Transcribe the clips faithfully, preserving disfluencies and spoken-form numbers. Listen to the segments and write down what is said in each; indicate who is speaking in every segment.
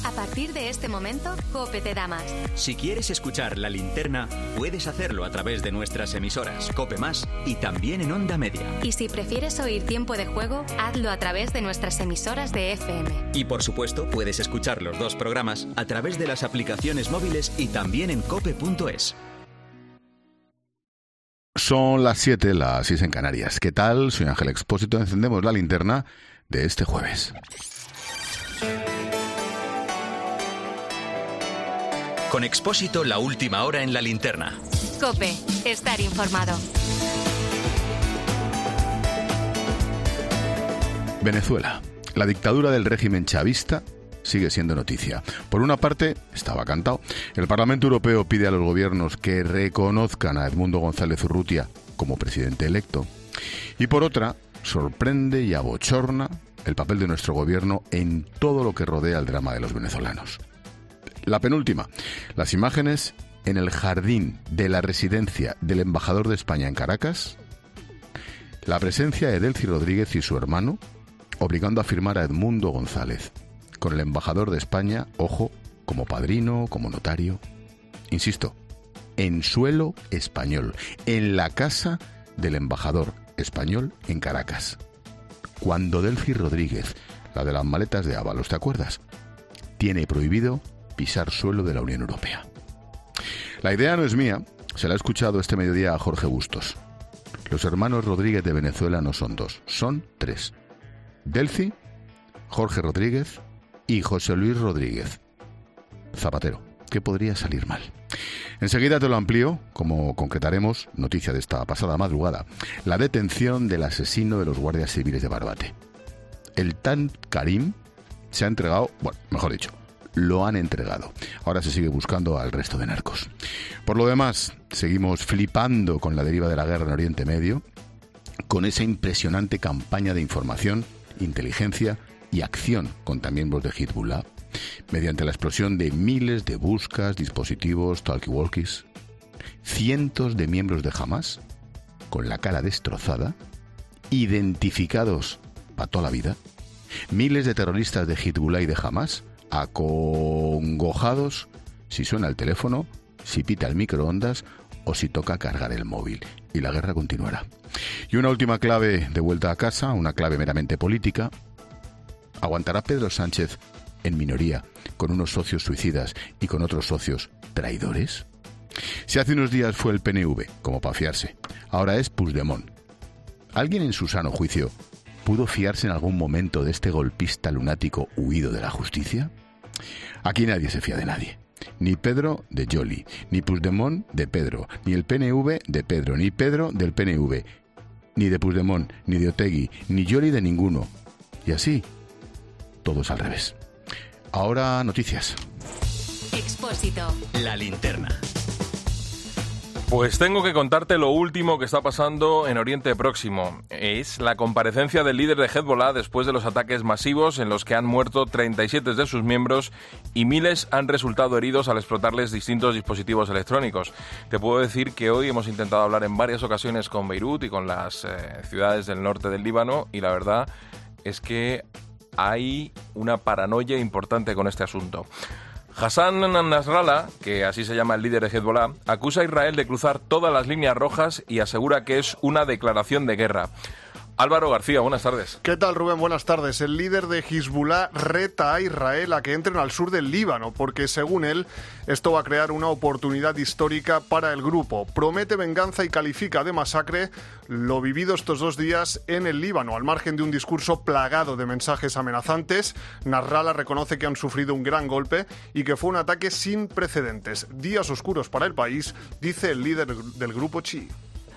Speaker 1: A partir de este momento, COPE te da más.
Speaker 2: Si quieres escuchar La Linterna, puedes hacerlo a través de nuestras emisoras COPE Más y también en Onda Media.
Speaker 1: Y si prefieres oír Tiempo de Juego, hazlo a través de nuestras emisoras de F M.
Speaker 2: Y por supuesto, puedes escuchar los dos programas a través de las aplicaciones móviles y también en cope punto es.
Speaker 3: Son las siete, las seis en Canarias. ¿Qué tal? Soy Ángel Expósito. Encendemos la linterna de este jueves.
Speaker 2: Con Expósito, la última hora en la linterna.
Speaker 1: COPE, estar informado.
Speaker 3: Venezuela. La dictadura del régimen chavista sigue siendo noticia. Por una parte, estaba cantado, el Parlamento Europeo pide a los gobiernos que reconozcan a Edmundo González Urrutia como presidente electo. Y por otra, sorprende y abochorna el papel de nuestro gobierno en todo lo que rodea el drama de los venezolanos. La penúltima, las imágenes en el jardín de la residencia del embajador de España en Caracas, la presencia de Delcy Rodríguez y su hermano, obligando a firmar a Edmundo González, con el embajador de España, ojo, como padrino, como notario. Insisto, en suelo español, en la casa del embajador español en Caracas. Cuando Delcy Rodríguez, la de las maletas de Ábalos, ¿te acuerdas?, tiene prohibido pisar suelo de la Unión Europea. La idea no es mía, se la he escuchado este mediodía a Jorge Bustos. Los hermanos Rodríguez de Venezuela no son dos, son tres. Delcy, Jorge Rodríguez y José Luis Rodríguez. Zapatero, ¿qué podría salir mal? Enseguida te lo amplío, como concretaremos, noticia de esta pasada madrugada, la detención del asesino de los guardias civiles de Barbate. El Tan Karim se ha entregado, bueno, mejor dicho, lo han entregado. Ahora se sigue buscando al resto de narcos. Por lo demás, seguimos flipando con la deriva de la guerra en Oriente Medio, con esa impresionante campaña de información, inteligencia y acción contra miembros de Hezbollah, mediante la explosión de miles de buscas, dispositivos, talkie-walkies, cientos de miembros de Hamas, con la cara destrozada, identificados para toda la vida, miles de terroristas de Hezbollah y de Hamas, acongojados si suena el teléfono, si pita el microondas o si toca cargar el móvil. Y la guerra continuará. Y una última clave de vuelta a casa, una clave meramente política. ¿Aguantará Pedro Sánchez en minoría con unos socios suicidas y con otros socios traidores? Si hace unos días fue el P N V, como para fiarse, ahora es Puigdemont. ¿Alguien en su sano juicio pudo fiarse en algún momento de este golpista lunático huido de la justicia? Aquí nadie se fía de nadie. Ni Pedro de Jolly, ni Puigdemont de Pedro, ni el P N V de Pedro, ni Pedro del P N V, ni de Puigdemont, ni de Otegi, ni Jolly de ninguno. Y así, todos al revés. Ahora noticias.
Speaker 1: Expósito.
Speaker 2: La linterna.
Speaker 4: Pues tengo que contarte lo último que está pasando en Oriente Próximo. Es la comparecencia del líder de Hezbollah después de los ataques masivos en los que han muerto treinta y siete de sus miembros y miles han resultado heridos al explotarles distintos dispositivos electrónicos. Te puedo decir que hoy hemos intentado hablar en varias ocasiones con Beirut y con las eh, ciudades del norte del Líbano y la verdad es que hay una paranoia importante con este asunto. Hassan Nasrallah, que así se llama el líder de Hezbollah, acusa a Israel de cruzar todas las líneas rojas y asegura que es una declaración de guerra. Álvaro García, buenas tardes.
Speaker 5: ¿Qué tal, Rubén? Buenas tardes. El líder de Hezbollah reta a Israel a que entren al sur del Líbano, porque según él, esto va a crear una oportunidad histórica para el grupo. Promete venganza y califica de masacre lo vivido estos dos días en el Líbano. Al margen de un discurso plagado de mensajes amenazantes, Nasrallah reconoce que han sufrido un gran golpe y que fue un ataque sin precedentes. Días oscuros para el país, dice el líder del grupo chií.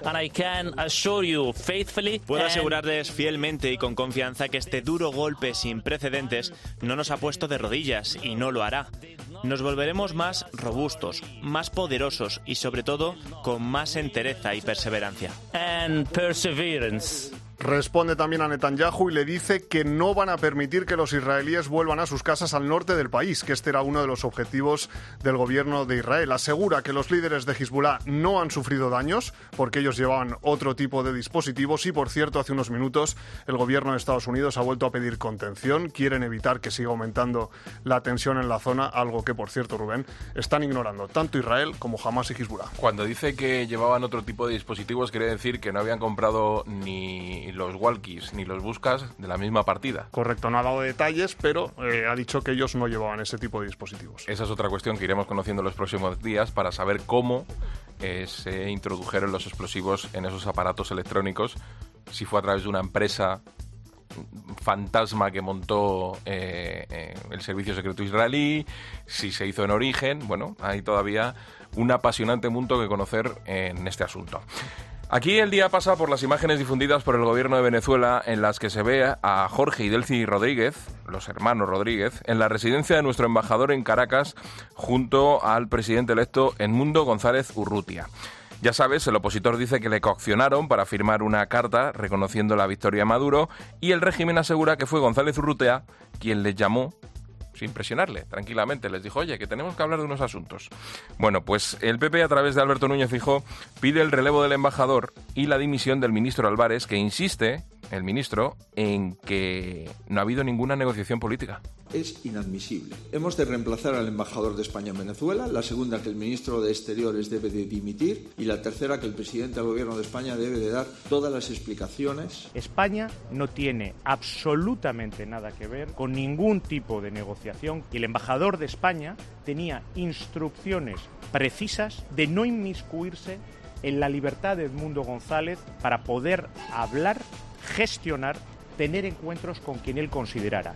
Speaker 6: Puedo asegurarles fielmente y con confianza que este duro golpe sin precedentes no nos ha puesto de rodillas y no lo hará. Nos volveremos más robustos, más poderosos y sobre todo con más entereza y perseverancia.
Speaker 7: And perseverance.
Speaker 5: Responde también a Netanyahu y le dice que no van a permitir que los israelíes vuelvan a sus casas al norte del país, que este era uno de los objetivos del gobierno de Israel. Asegura que los líderes de Hezbollah no han sufrido daños porque ellos llevaban otro tipo de dispositivos y, por cierto, hace unos minutos el gobierno de Estados Unidos ha vuelto a pedir contención. Quieren evitar que siga aumentando la tensión en la zona, algo que, por cierto, Rubén, están ignorando tanto Israel como Hamas y Hezbollah.
Speaker 4: Cuando dice que llevaban otro tipo de dispositivos, quiere decir que no habían comprado ni los walkies ni los buscas de la misma partida.
Speaker 5: Correcto, no ha dado detalles, pero eh, ha dicho que ellos no llevaban ese tipo de dispositivos.
Speaker 4: Esa es otra cuestión que iremos conociendo en los próximos días para saber cómo eh, se introdujeron los explosivos en esos aparatos electrónicos, si fue a través de una empresa fantasma que montó eh, eh, el servicio secreto israelí, si se hizo en origen. Bueno, hay todavía un apasionante mundo que conocer en este asunto. Aquí el día pasa por las imágenes difundidas por el gobierno de Venezuela en las que se ve a Jorge y Delcy Rodríguez, los hermanos Rodríguez, en la residencia de nuestro embajador en Caracas junto al presidente electo Edmundo González Urrutia. Ya sabes, el opositor dice que le coaccionaron para firmar una carta reconociendo la victoria de Maduro y el régimen asegura que fue González Urrutia quien les llamó sin presionarle, tranquilamente, les dijo, oye, que tenemos que hablar de unos asuntos. Bueno, pues el P P, a través de Alberto Núñez Feijóo, pide el relevo del embajador y la dimisión del ministro Álvarez, que insiste, el ministro, en que no ha habido ninguna negociación política.
Speaker 7: Es inadmisible. Hemos de reemplazar al embajador de España en Venezuela, la segunda que el ministro de Exteriores debe de dimitir y la tercera que el presidente del gobierno de España debe de dar todas las explicaciones.
Speaker 8: España no tiene absolutamente nada que ver con ningún tipo de negociación y el embajador de España tenía instrucciones precisas de no inmiscuirse en la libertad de Edmundo González para poder hablar, gestionar, tener encuentros con quien él considerara.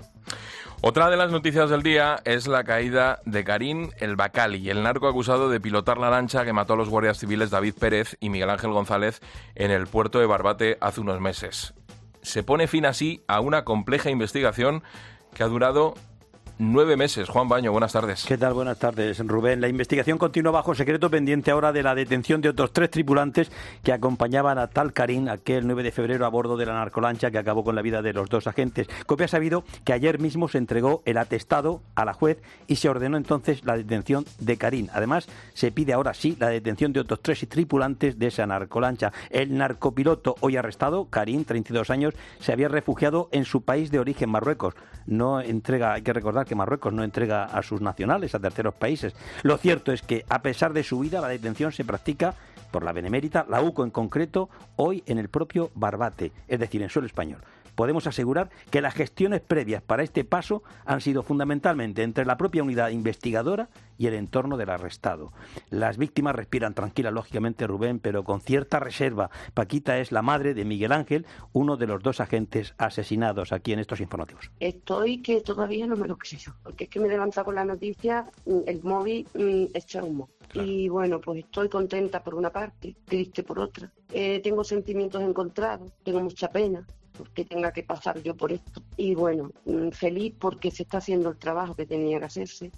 Speaker 4: Otra de las noticias del día es la caída de Karim El Bacali, el narco acusado de pilotar la lancha que mató a los guardias civiles David Pérez y Miguel Ángel González en el puerto de Barbate hace unos meses. Se pone fin así a una compleja investigación que ha durado nueve meses. Juan Baño, buenas tardes.
Speaker 9: ¿Qué tal? Buenas tardes, Rubén. La investigación continúa bajo secreto, pendiente ahora de la detención de otros tres tripulantes que acompañaban a tal Karim aquel nueve de febrero a bordo de la narcolancha que acabó con la vida de los dos agentes. COPE ha sabido que ayer mismo se entregó el atestado a la juez y se ordenó entonces la detención de Karim. Además, se pide ahora sí la detención de otros tres tripulantes de esa narcolancha. El narcopiloto hoy arrestado, Karim, treinta y dos años, se había refugiado en su país de origen, Marruecos. No entrega, hay que recordar que Marruecos no entrega a sus nacionales a terceros países. Lo cierto es que, a pesar de su huida, la detención se practica por la Benemérita, la U C O en concreto, hoy en el propio Barbate, es decir, en suelo español. Podemos asegurar que las gestiones previas para este paso han sido fundamentalmente entre la propia unidad investigadora y el entorno del arrestado. Las víctimas respiran tranquilas, lógicamente, Rubén, pero con cierta reserva. Paquita es la madre de Miguel Ángel, uno de los dos agentes asesinados aquí en estos informativos.
Speaker 10: Estoy que todavía no me lo creo, porque es que me he levantado con la noticia, el móvil echa humo. Claro. Y bueno, pues estoy contenta por una parte, triste por otra. Eh, tengo sentimientos encontrados, tengo mucha pena porque tenga que pasar yo por esto. Y bueno, feliz porque se está haciendo el trabajo que tenía que hacerse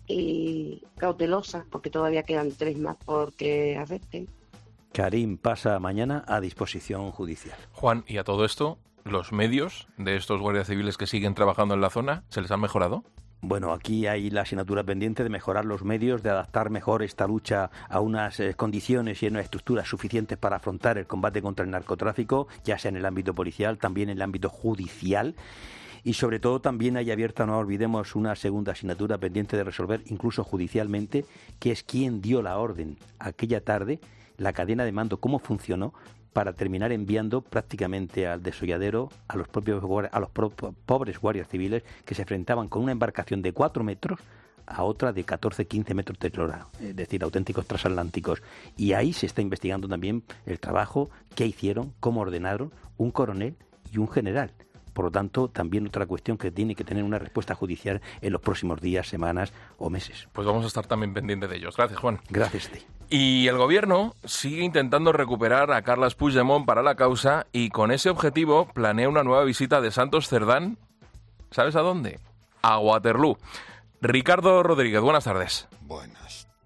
Speaker 10: y cautelosa porque todavía quedan tres más por que arresten.
Speaker 9: Karim pasa mañana a disposición judicial.
Speaker 4: Juan, y a todo esto, ¿los medios de estos guardias civiles que siguen trabajando en la zona se les han mejorado?
Speaker 9: Bueno, aquí hay la asignatura pendiente de mejorar los medios, de adaptar mejor esta lucha a unas eh, condiciones y a unas estructuras suficientes para afrontar el combate contra el narcotráfico, ya sea en el ámbito policial, también en el ámbito judicial. Y sobre todo también hay abierta, no olvidemos, una segunda asignatura pendiente de resolver, incluso judicialmente, que es quién dio la orden aquella tarde, la cadena de mando, cómo funcionó, para terminar enviando prácticamente al desolladero a los propios a los pro, pobres guardias civiles que se enfrentaban con una embarcación de cuatro metros a otra de catorce a quince metros de eslora, es decir, auténticos transatlánticos. Y ahí se está investigando también el trabajo que hicieron, cómo ordenaron un coronel y un general. Por lo tanto, también otra cuestión que tiene que tener una respuesta judicial en los próximos días, semanas o meses.
Speaker 4: Pues vamos a estar también pendientes de ellos. Gracias, Juan.
Speaker 9: Gracias a ti.
Speaker 4: Y el gobierno sigue intentando recuperar a Carles Puigdemont para la causa y con ese objetivo planea una nueva visita de Santos Cerdán. ¿Sabes a dónde? A Waterloo. Ricardo Rodríguez, buenas tardes.
Speaker 11: Buenas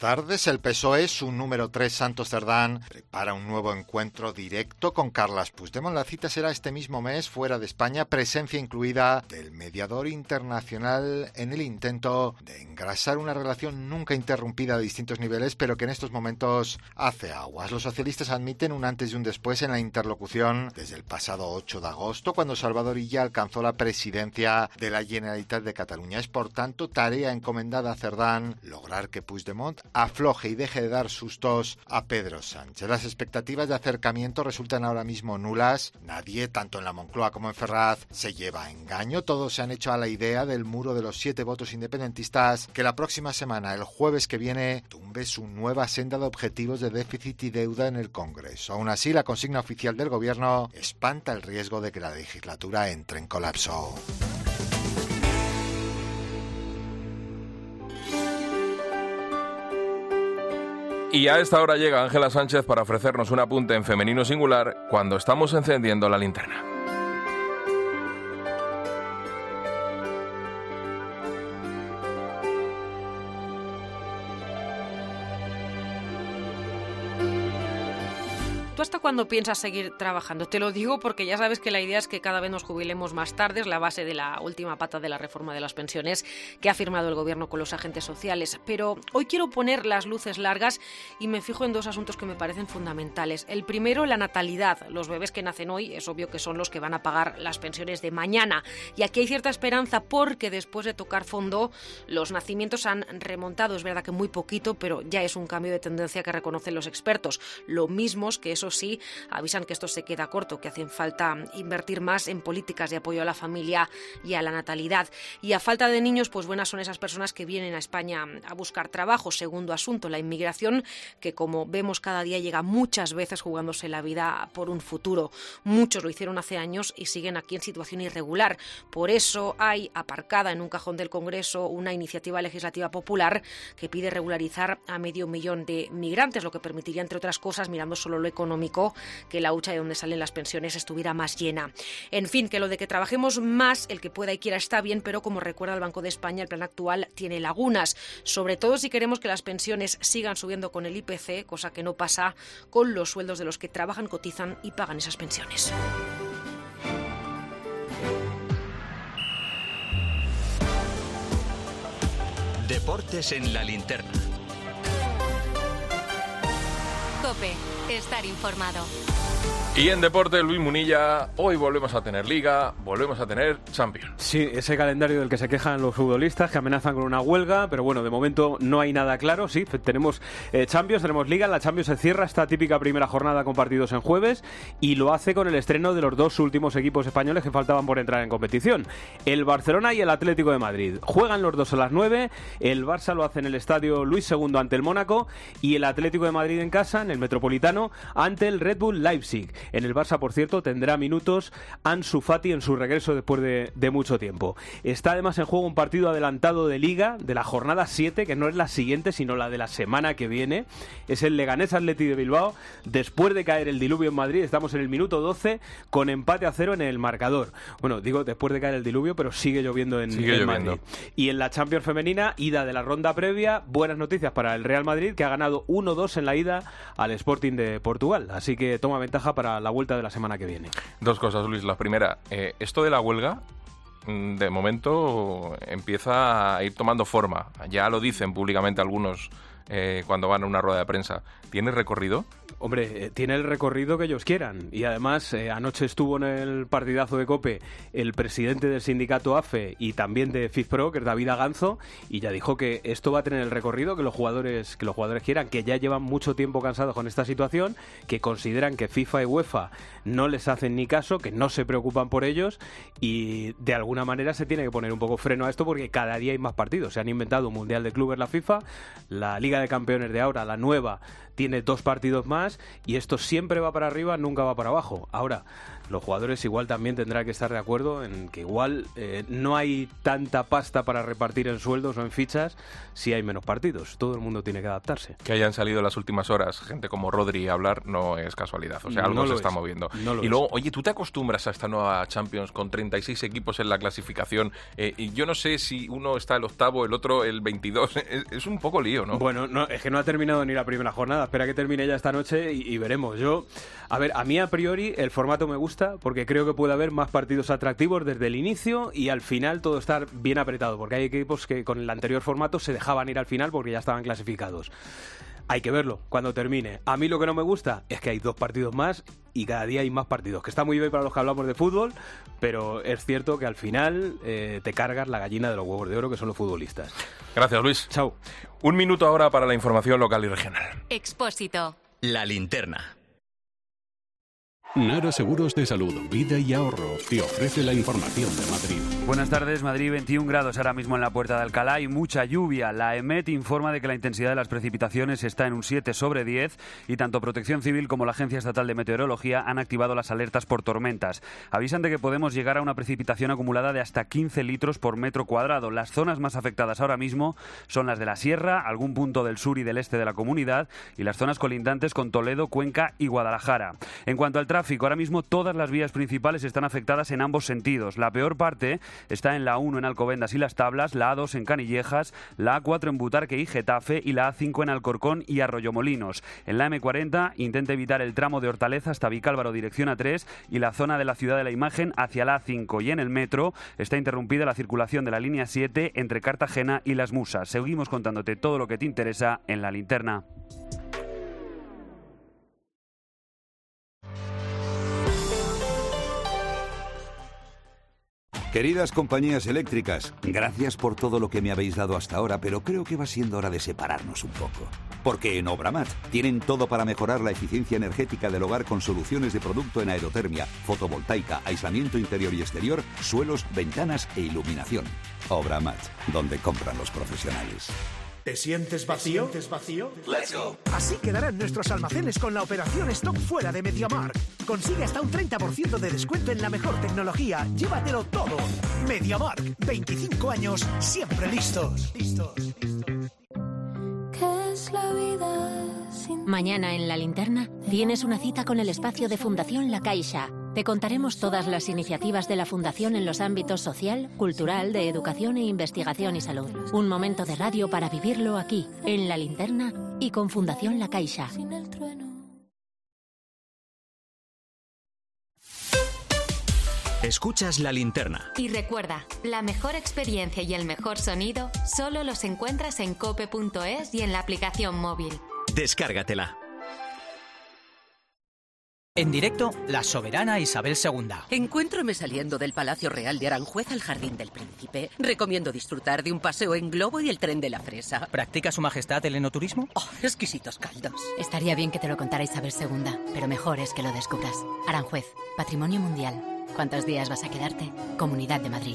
Speaker 11: tardes. El P S O E, su número tres, Santos Cerdán, prepara un nuevo encuentro directo con Carles Puigdemont. La cita será este mismo mes, fuera de España, presencia incluida del mediador internacional en el intento de engrasar una relación nunca interrumpida a distintos niveles, pero que en estos momentos hace aguas. Los socialistas admiten un antes y un después en la interlocución desde el pasado ocho de agosto, cuando Salvador Illa alcanzó la presidencia de la Generalitat de Cataluña. Es, por tanto, tarea encomendada a Cerdán lograr que Puigdemont afloje y deje de dar sustos a Pedro Sánchez. Las expectativas de acercamiento resultan ahora mismo nulas. Nadie, tanto en la Moncloa como en Ferraz, se lleva a engaño. Todos se han hecho a la idea del muro de los siete votos independentistas que la próxima semana, el jueves que viene, tumbe su nueva senda de objetivos de déficit y deuda en el Congreso. Aún así, la consigna oficial del Gobierno espanta el riesgo de que la legislatura entre en colapso.
Speaker 4: Y a esta hora llega Ángela Sánchez para ofrecernos un apunte en femenino singular cuando estamos encendiendo la linterna.
Speaker 12: ¿Tú hasta cuándo piensas seguir trabajando? Te lo digo porque ya sabes que la idea es que cada vez nos jubilemos más tarde. Es la base de la última pata de la reforma de las pensiones que ha firmado el Gobierno con los agentes sociales. Pero hoy quiero poner las luces largas y me fijo en dos asuntos que me parecen fundamentales. El primero, la natalidad. Los bebés que nacen hoy es obvio que son los que van a pagar las pensiones de mañana. Y aquí hay cierta esperanza porque después de tocar fondo, los nacimientos han remontado. Es verdad que muy poquito, pero ya es un cambio de tendencia que reconocen los expertos. Lo mismo es que eso sí, avisan que esto se queda corto, que hacen falta invertir más en políticas de apoyo a la familia y a la natalidad. Y a falta de niños, pues buenas son esas personas que vienen a España a buscar trabajo. Segundo asunto, la inmigración, que como vemos cada día llega muchas veces jugándose la vida por un futuro. Muchos lo hicieron hace años y siguen aquí en situación irregular. Por eso hay aparcada en un cajón del Congreso una iniciativa legislativa popular que pide regularizar a medio millón de migrantes, lo que permitiría, entre otras cosas, mirando solo lo económico, que la hucha de donde salen las pensiones estuviera más llena. En fin, que lo de que trabajemos más, el que pueda y quiera está bien, pero como recuerda el Banco de España, el plan actual tiene lagunas, sobre todo si queremos que las pensiones sigan subiendo con el I P C, cosa que no pasa con los sueldos de los que trabajan, cotizan y pagan esas pensiones.
Speaker 2: Deportes en la linterna.
Speaker 1: COPE, estar informado.
Speaker 4: Y en deporte, Luis Munilla, hoy volvemos a tener Liga, volvemos a tener Champions.
Speaker 13: Sí, ese calendario del que se quejan los futbolistas, que amenazan con una huelga, pero bueno, de momento no hay nada claro. Sí, tenemos eh, Champions, tenemos Liga, la Champions se cierra esta típica primera jornada con partidos en jueves y lo hace con el estreno de los dos últimos equipos españoles que faltaban por entrar en competición, el Barcelona y el Atlético de Madrid. Juegan los dos a las nueve, el Barça lo hace en el estadio Luis segundo ante el Mónaco y el Atlético de Madrid en casa, en el Metropolitano, ante el Red Bull Leipzig. En el Barça, por cierto, tendrá minutos Ansu Fati en su regreso después de, de mucho tiempo. Está además en juego un partido adelantado de Liga de la jornada siete, que no es la siguiente, sino la de la semana que viene. Es el Leganés Athletic de Bilbao. Después de caer el diluvio en Madrid, estamos en el minuto doce con empate a cero en el marcador. Bueno, digo después de caer el diluvio, pero sigue lloviendo en,
Speaker 4: sigue
Speaker 13: en
Speaker 4: lloviendo.
Speaker 13: Madrid. Y en la Champions femenina, ida de la ronda previa, buenas noticias para el Real Madrid, que ha ganado uno dos en la ida al Sporting de Portugal. Así que toma ventaja para la vuelta de la semana que viene.
Speaker 4: Dos cosas, Luis. La primera, eh, esto de la huelga, de momento empieza a ir tomando forma. Ya lo dicen públicamente algunos eh, cuando van a una rueda de prensa. ¿Tiene recorrido?
Speaker 13: Hombre, eh, tiene el recorrido que ellos quieran. Y además, eh, anoche estuvo en el partidazo de COPE el presidente del sindicato A F E y también de FIFPro, que es David Aganzo, y ya dijo que esto va a tener el recorrido que los jugadores que los jugadores quieran, que ya llevan mucho tiempo cansados con esta situación, que consideran que FIFA y UEFA no les hacen ni caso, que no se preocupan por ellos, y de alguna manera se tiene que poner un poco freno a esto porque cada día hay más partidos. Se han inventado un Mundial de Clubes la FIFA, la Liga de Campeones de ahora, la nueva, tiene dos partidos más y esto siempre va para arriba, nunca va para abajo. Ahora, Los jugadores igual también tendrán que estar de acuerdo en que igual eh, no hay tanta pasta para repartir en sueldos o en fichas si hay menos partidos. Todo el mundo tiene que adaptarse.
Speaker 4: Que hayan salido en las últimas horas gente como Rodri a hablar no es casualidad. O sea, algo
Speaker 13: No
Speaker 4: se
Speaker 13: lo
Speaker 4: está
Speaker 13: es.
Speaker 4: moviendo.
Speaker 13: No lo
Speaker 4: y
Speaker 13: es.
Speaker 4: luego, oye, ¿tú te acostumbras a esta nueva Champions con treinta y seis equipos en la clasificación? Eh, y yo no sé si uno está el octavo, el otro el veintidós. Es, es un poco lío, ¿no?
Speaker 13: Bueno, no, es que no ha terminado ni la primera jornada. Espera que termine ya esta noche y, y veremos. Yo, a ver, a mí a priori el formato me gusta porque creo que puede haber más partidos atractivos desde el inicio y al final todo estar bien apretado, porque hay equipos que con el anterior formato se dejaban ir al final porque ya estaban clasificados. Hay que verlo cuando termine. A mí lo que no me gusta es que hay dos partidos más y cada día hay más partidos, que está muy bien para los que hablamos de fútbol, pero es cierto que al final eh, te cargas la gallina de los huevos de oro, que son los futbolistas.
Speaker 4: Gracias, Luis.
Speaker 13: Chao.
Speaker 4: Un minuto ahora para la información local y regional.
Speaker 1: Expósito.
Speaker 2: La linterna.
Speaker 14: Nara Seguros de Salud, Vida y Ahorro te ofrece la información de Madrid.
Speaker 15: Buenas tardes, Madrid, veintiún grados ahora mismo en la Puerta de Alcalá y mucha lluvia. La EMET informa de que la intensidad de las precipitaciones está en un siete sobre diez y tanto Protección Civil como la Agencia Estatal de Meteorología han activado las alertas por tormentas. Avisan de que podemos llegar a una precipitación acumulada de hasta quince litros por metro cuadrado. Las zonas más afectadas ahora mismo son las de la Sierra, algún punto del sur y del este de la comunidad y las zonas colindantes con Toledo, Cuenca y Guadalajara. En cuanto al tráfico, ahora mismo todas las vías principales están afectadas en ambos sentidos. La peor parte está en la uno en Alcobendas y Las Tablas, la A dos en Canillejas, la A cuatro en Butarque y Getafe y la A cinco en Alcorcón y Arroyomolinos. En la eme cuarenta intenta evitar el tramo de Hortaleza hasta Vicálvaro dirección A tres y la zona de la Ciudad de la Imagen hacia la A cinco. Y en el metro está interrumpida la circulación de la línea siete entre Cartagena y Las Musas. Seguimos contándote todo lo que te interesa en La Linterna.
Speaker 16: Queridas compañías eléctricas, gracias por todo lo que me habéis dado hasta ahora, pero creo que va siendo hora de separarnos un poco. Porque en Obramat tienen todo para mejorar la eficiencia energética del hogar con soluciones de producto en aerotermia, fotovoltaica, aislamiento interior y exterior, suelos, ventanas e iluminación. Obramat, donde compran los profesionales.
Speaker 17: ¿Te sientes vacío? ¿Te sientes vacío?
Speaker 16: Let's go.
Speaker 17: Así quedarán nuestros almacenes con la operación Stock fuera de MediaMarkt. Consigue hasta un treinta por ciento de descuento en la mejor tecnología. Llévatelo todo. MediaMarkt, veinticinco años, siempre listos. Listos.
Speaker 1: ¿Qué es la vida sin... Mañana en La Linterna tienes una cita con el espacio de Fundación La Caixa. Te contaremos todas las iniciativas de la Fundación en los ámbitos social, cultural, de educación e investigación y salud. Un momento de radio para vivirlo aquí, en La Linterna y con Fundación La Caixa.
Speaker 2: Escuchas La Linterna.
Speaker 1: Y recuerda, la mejor experiencia y el mejor sonido solo los encuentras en cope punto es y en la aplicación móvil.
Speaker 2: Descárgatela.
Speaker 18: En directo, la soberana Isabel segunda.
Speaker 19: Encuéntrome saliendo del Palacio Real de Aranjuez al Jardín del Príncipe. Recomiendo disfrutar de un paseo en globo y el tren de la fresa.
Speaker 18: ¿Practica su majestad el enoturismo?
Speaker 19: Oh, exquisitos caldos.
Speaker 1: Estaría bien que te lo contara Isabel segunda, pero mejor es que lo descubras. Aranjuez, Patrimonio Mundial. ¿Cuántos días vas a quedarte? Comunidad de Madrid.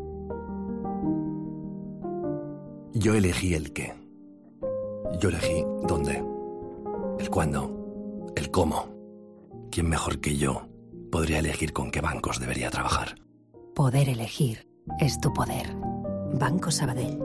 Speaker 20: Yo elegí el qué. Yo elegí dónde. El cuándo. El cómo. ¿Quién mejor que yo podría elegir con qué bancos debería trabajar?
Speaker 21: Poder elegir es tu poder. Banco Sabadell.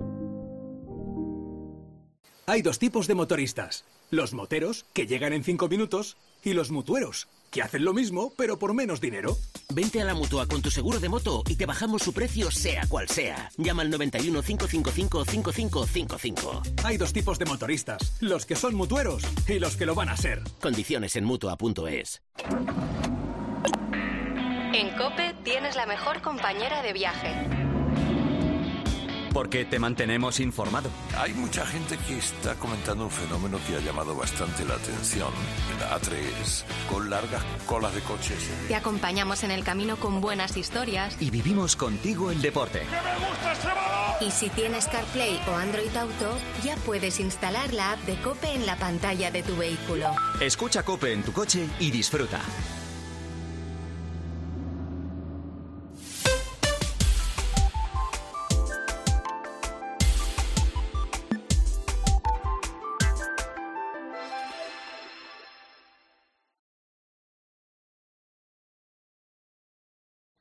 Speaker 22: Hay dos tipos de motoristas. Los moteros, que llegan en cinco minutos, y los mutueros, que hacen lo mismo, pero por menos dinero.
Speaker 23: Vente a la Mutua con tu seguro de moto y te bajamos su precio sea cual sea. Llama al noventa y uno, cinco cinco cinco, cinco cinco cinco cinco.
Speaker 22: Hay dos tipos de motoristas, los que son mutueros y los que lo van a ser.
Speaker 23: Condiciones en Mutua punto es.
Speaker 1: En COPE tienes la mejor compañera de viaje.
Speaker 2: Porque te mantenemos informado.
Speaker 24: Hay mucha gente que está comentando un fenómeno que ha llamado bastante la atención. En la A tres, con largas colas de coches.
Speaker 1: Te acompañamos en el camino con buenas historias.
Speaker 2: Y vivimos contigo el deporte.
Speaker 1: ¡Que me gusta este balón! Y si tienes CarPlay o Android Auto, ya puedes instalar la app de COPE en la pantalla de tu vehículo.
Speaker 2: Escucha COPE en tu coche y disfruta.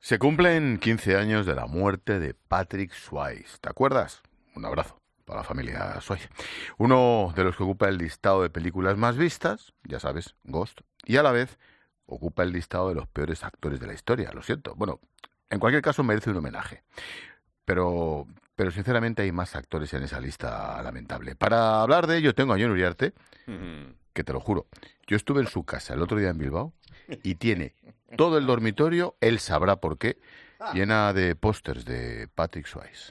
Speaker 3: Se cumplen quince años de la muerte de Patrick Swayze. ¿Te acuerdas? Un abrazo para la familia Swayze. Uno de los que ocupa el listado de películas más vistas, ya sabes, Ghost, y a la vez ocupa el listado de los peores actores de la historia, lo siento. Bueno, en cualquier caso merece un homenaje. Pero, pero sinceramente hay más actores en esa lista lamentable. Para hablar de ello tengo a Jon Uriarte, que te lo juro, yo estuve en su casa el otro día en Bilbao y tiene todo el dormitorio, él sabrá por qué, llena de pósters de Patrick Swayze.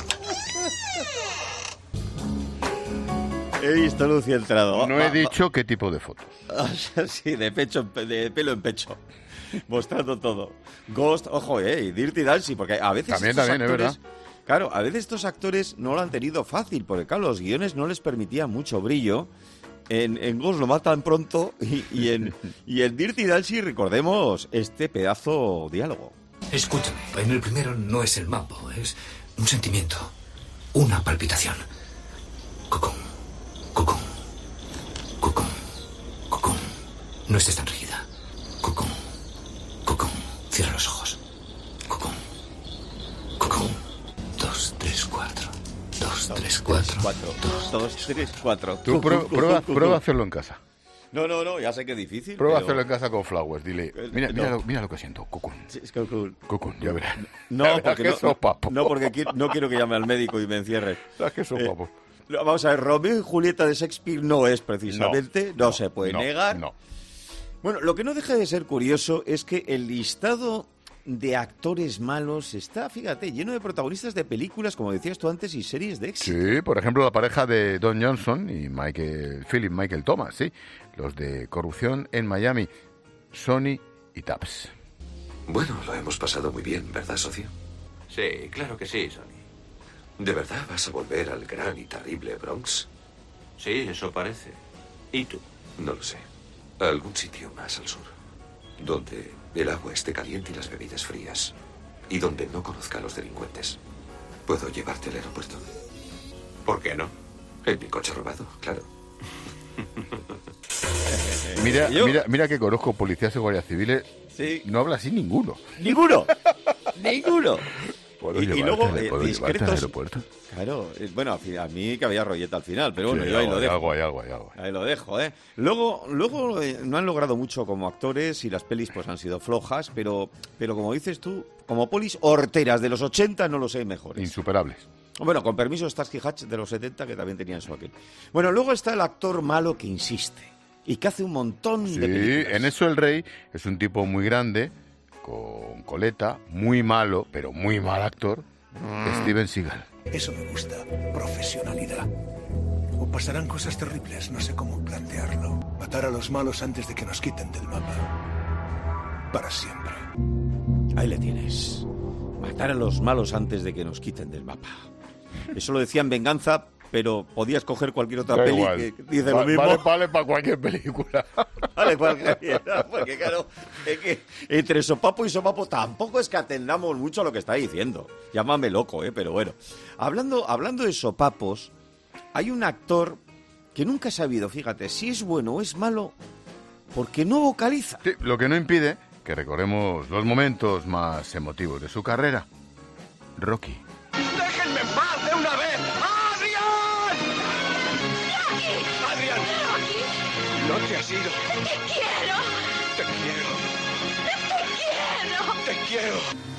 Speaker 5: He visto luz y entrado.
Speaker 3: No he dicho qué tipo de fotos.
Speaker 5: Sí, de pecho, de pelo en pecho. Mostrando todo. Ghost, ojo, eh, y Dirty Dancing, porque a veces
Speaker 3: También,
Speaker 5: estos
Speaker 3: también,
Speaker 5: actores,
Speaker 3: es verdad.
Speaker 5: Claro, a veces estos actores no lo han tenido fácil, porque claro, los guiones no les permitían mucho brillo. En, en Ghost lo matan pronto y, y, en, y en Dirty Dancing recordemos este pedazo diálogo.
Speaker 6: Escúchame, en el primero no es el mambo, es un sentimiento, una palpitación. Cucún, cucún, cucún, cucún. No estés tan rígida. Cucún, cucún. Cierra los ojos. Cucún, cucún. Dos, tres, cuatro. Dos, tres, cuatro.
Speaker 5: Dos, dos, tres, cuatro.
Speaker 3: Tú prueba, prueba, prueba a hacerlo en casa.
Speaker 5: No, no, no, ya sé que es difícil.
Speaker 3: Prueba a
Speaker 5: pero...
Speaker 3: hacerlo en casa con Flowers. Dile, mira, mira,
Speaker 5: No.
Speaker 3: lo, mira lo que siento, Cucún.
Speaker 5: Sí, es Cucún.
Speaker 3: Cucún, ya verás.
Speaker 5: No,
Speaker 3: Ya verás
Speaker 5: porque
Speaker 3: que
Speaker 5: no,
Speaker 3: sos papo.
Speaker 5: no, porque qui- no quiero que llame al médico y me encierre.
Speaker 3: Sabes que sos
Speaker 5: Eh,
Speaker 3: papo.
Speaker 5: no, Vamos a ver, Romeo y Julieta de Shakespeare no es precisamente, no,
Speaker 3: No,
Speaker 5: se puede
Speaker 3: no,
Speaker 5: negar.
Speaker 3: no.
Speaker 5: Bueno, lo que no deja de ser curioso es que el listado de actores malos está, fíjate, lleno de protagonistas de películas, como decías tú antes, y series de éxito.
Speaker 3: Sí, por ejemplo, la pareja de Don Johnson y Michael, Philip Michael Thomas, sí. Los de Corrupción en Miami, Sony y Taps.
Speaker 6: Bueno, lo hemos pasado muy bien, ¿verdad, socio?
Speaker 7: Sí, claro que sí, Sony.
Speaker 6: ¿De verdad vas a volver al gran y terrible Bronx?
Speaker 7: Sí, eso parece. ¿Y tú?
Speaker 6: No lo sé. A algún sitio más al sur. Donde el agua esté caliente y las bebidas frías. Y donde no conozca a los delincuentes. ¿Puedo llevarte al aeropuerto?
Speaker 7: ¿Por qué no?
Speaker 6: En mi coche robado, claro.
Speaker 3: Mira,
Speaker 5: ¿Yo?
Speaker 3: mira, mira que conozco policías y guardias civiles.
Speaker 5: Sí.
Speaker 3: No habla así ninguno.
Speaker 5: ¡Ninguno! ¡Ninguno!
Speaker 3: ¿Puedo
Speaker 5: Y, y
Speaker 3: llevarte
Speaker 5: luego,
Speaker 3: al-
Speaker 5: eh,
Speaker 3: ¿puedo llevarte al
Speaker 5: discretos...
Speaker 3: aeropuerto?
Speaker 5: Claro, eh, bueno, a fi- a mí que había rolleta al final, pero bueno,
Speaker 3: Sí,
Speaker 5: yo ahí
Speaker 3: hay
Speaker 5: lo
Speaker 3: algo,
Speaker 5: dejo.
Speaker 3: hay algo, hay algo, hay algo.
Speaker 5: Ahí lo dejo, ¿eh? Luego, luego eh, no han logrado mucho como actores y las pelis pues han sido flojas, pero, pero como dices tú, como polis horteras de los ochenta no los hay mejores.
Speaker 3: Insuperables.
Speaker 5: Bueno, con permiso Starsky Hatch de los setenta, que también tenían su aquel. Bueno, luego está el actor malo que insiste y que hace un montón
Speaker 3: Sí,
Speaker 5: de películas.
Speaker 3: en eso el rey es un tipo muy grande, con coleta, muy malo, pero muy mal actor, Steven Seagal.
Speaker 17: Eso me gusta, profesionalidad. O pasarán cosas terribles, no sé cómo plantearlo. Matar a los malos antes de que nos quiten del mapa. Para siempre.
Speaker 5: Ahí le tienes. Matar a los malos antes de que nos quiten del mapa. Eso lo decía en Venganza, pero podías coger cualquier otra
Speaker 3: Da
Speaker 5: peli
Speaker 3: igual.
Speaker 5: que dice
Speaker 3: Va-
Speaker 5: lo mismo.
Speaker 3: Vale, vale para cualquier película.
Speaker 5: Vale, cualquiera, porque claro, es que entre sopapo y sopapo tampoco es que atendamos mucho a lo que está diciendo. Llámame loco, ¿eh? Pero bueno. Hablando, hablando de sopapos, hay un actor que nunca he sabido, fíjate, si es bueno o es malo, porque no vocaliza.
Speaker 3: Sí, lo que no impide que recordemos los momentos más emotivos de su carrera. Rocky.
Speaker 25: ¡Déjenme en paz de una vez! ¡Adrián! ¡Adrián! No te has ido. ¡Te quiero! Te quiero. ¡Te quiero! ¡Te quiero!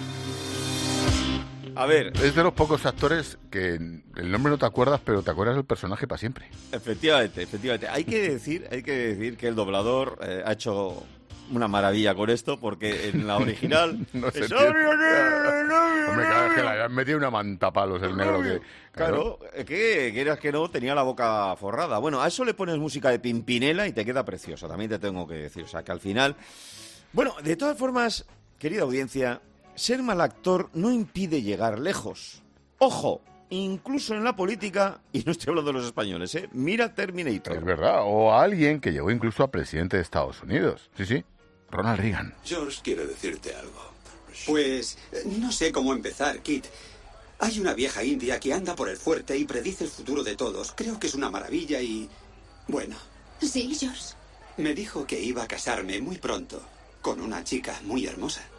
Speaker 5: A ver,
Speaker 3: Es de los pocos actores que el nombre no te acuerdas, pero te acuerdas del personaje para siempre.
Speaker 5: efectivamente, efectivamente. Hay que decir, hay que decir que el doblador eh, ha hecho una maravilla con esto, porque en la original...
Speaker 3: No se
Speaker 5: es
Speaker 3: entiende.
Speaker 5: Adrián,
Speaker 3: Hombre, claro, es que le habían metido una mantapalos el negro que...
Speaker 5: Claro, que quieras que no, tenía la boca forrada. Bueno, a eso le pones música de Pimpinela y te queda preciosa, también te tengo que decir. O sea, que al final... Bueno, de todas formas, querida audiencia, ser mal actor no impide llegar lejos. ¡Ojo! Incluso en la política, y no estoy hablando de los españoles, ¿eh? Mira Terminator.
Speaker 3: Es verdad, o a alguien que llegó incluso a presidente de Estados Unidos. Sí, sí, Ronald Reagan.
Speaker 6: George quiere decirte algo.
Speaker 26: Pues eh, no sé cómo empezar, Kit. Hay una vieja india que anda por el fuerte y predice el futuro de todos. Creo que es una maravilla y... bueno.
Speaker 27: Sí, George.
Speaker 26: Me dijo que iba a casarme muy pronto con una chica muy hermosa.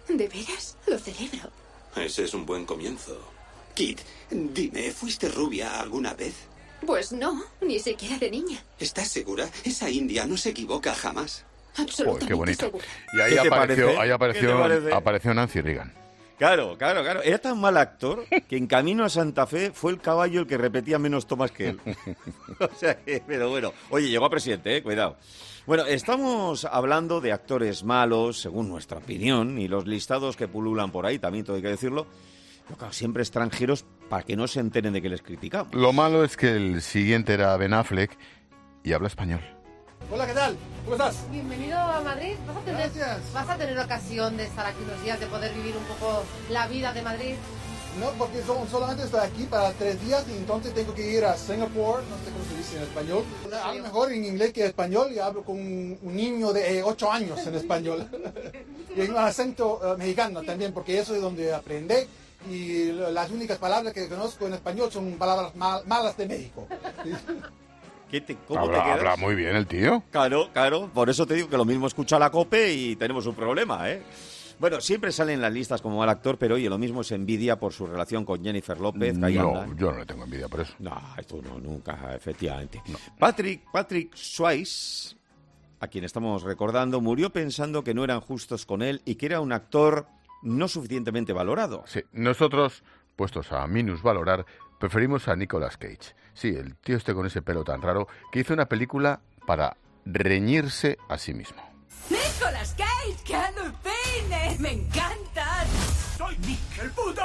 Speaker 8: ¿De veras? Lo celebro.
Speaker 7: Ese es un buen comienzo.
Speaker 26: Kit, dime, ¿fuiste rubia alguna vez?
Speaker 8: Pues no, ni siquiera de niña.
Speaker 26: ¿Estás segura? Esa india no se equivoca jamás.
Speaker 8: Absolutamente
Speaker 3: Uy, qué bonito.
Speaker 8: segura.
Speaker 3: Y ahí
Speaker 5: ¿Qué te
Speaker 3: apareció,
Speaker 5: parece?
Speaker 3: ahí
Speaker 5: ¿Qué
Speaker 3: apareció,
Speaker 5: te parece?
Speaker 3: apareció Nancy Reagan.
Speaker 5: Claro, claro, claro. Era tan mal actor que en camino a Santa Fe fue el caballo el que repetía menos tomas que él. O sea que, pero bueno. Oye, llegó a presidente, eh, cuidado. Bueno, estamos hablando de actores malos, según nuestra opinión, y los listados que pululan por ahí, también todo hay que decirlo, pero claro, siempre extranjeros para que no se enteren de que les criticamos.
Speaker 3: Lo malo es que el siguiente era Ben Affleck y habla español.
Speaker 9: Hola, ¿qué tal? ¿Cómo estás?
Speaker 10: Bienvenido a Madrid. ¿Vas a tener,
Speaker 9: Gracias.
Speaker 10: ¿Vas a tener ocasión de estar aquí unos días, de poder vivir un poco la vida de Madrid?
Speaker 9: No, porque son, solamente estoy aquí para tres días y entonces tengo que ir a Singapur, no sé cómo se dice en español. Hablo mejor en inglés que en español y hablo con un, un niño de ocho años en español. Y hay un acento uh, mexicano también, porque eso es donde aprendí. Y las únicas palabras que conozco en español son palabras mal, malas de México.
Speaker 5: ¿Qué te, ¿Cómo
Speaker 3: Habla,
Speaker 5: te quedas?
Speaker 3: habla muy bien el tío.
Speaker 5: Claro, claro. Por eso te digo que lo mismo escucha la COPE y tenemos un problema, ¿eh? Bueno, siempre sale en las listas como mal actor, pero oye, lo mismo es envidia por su relación con Jennifer López.
Speaker 3: No,
Speaker 5: anda.
Speaker 3: yo no le tengo envidia por eso.
Speaker 5: No, esto no, nunca, efectivamente. No. Patrick, Patrick Swayze, a quien estamos recordando, murió pensando que no eran justos con él y que era un actor no suficientemente valorado.
Speaker 3: Sí, nosotros, puestos a minusvalorar, preferimos a Nicolas Cage. Sí, el tío este con ese pelo tan raro, que hizo una película para reñirse a sí mismo.
Speaker 11: ¡Nicolas Cage! ¡Que alucines! ¡Me encantas!
Speaker 17: ¡Soy Nick el puto!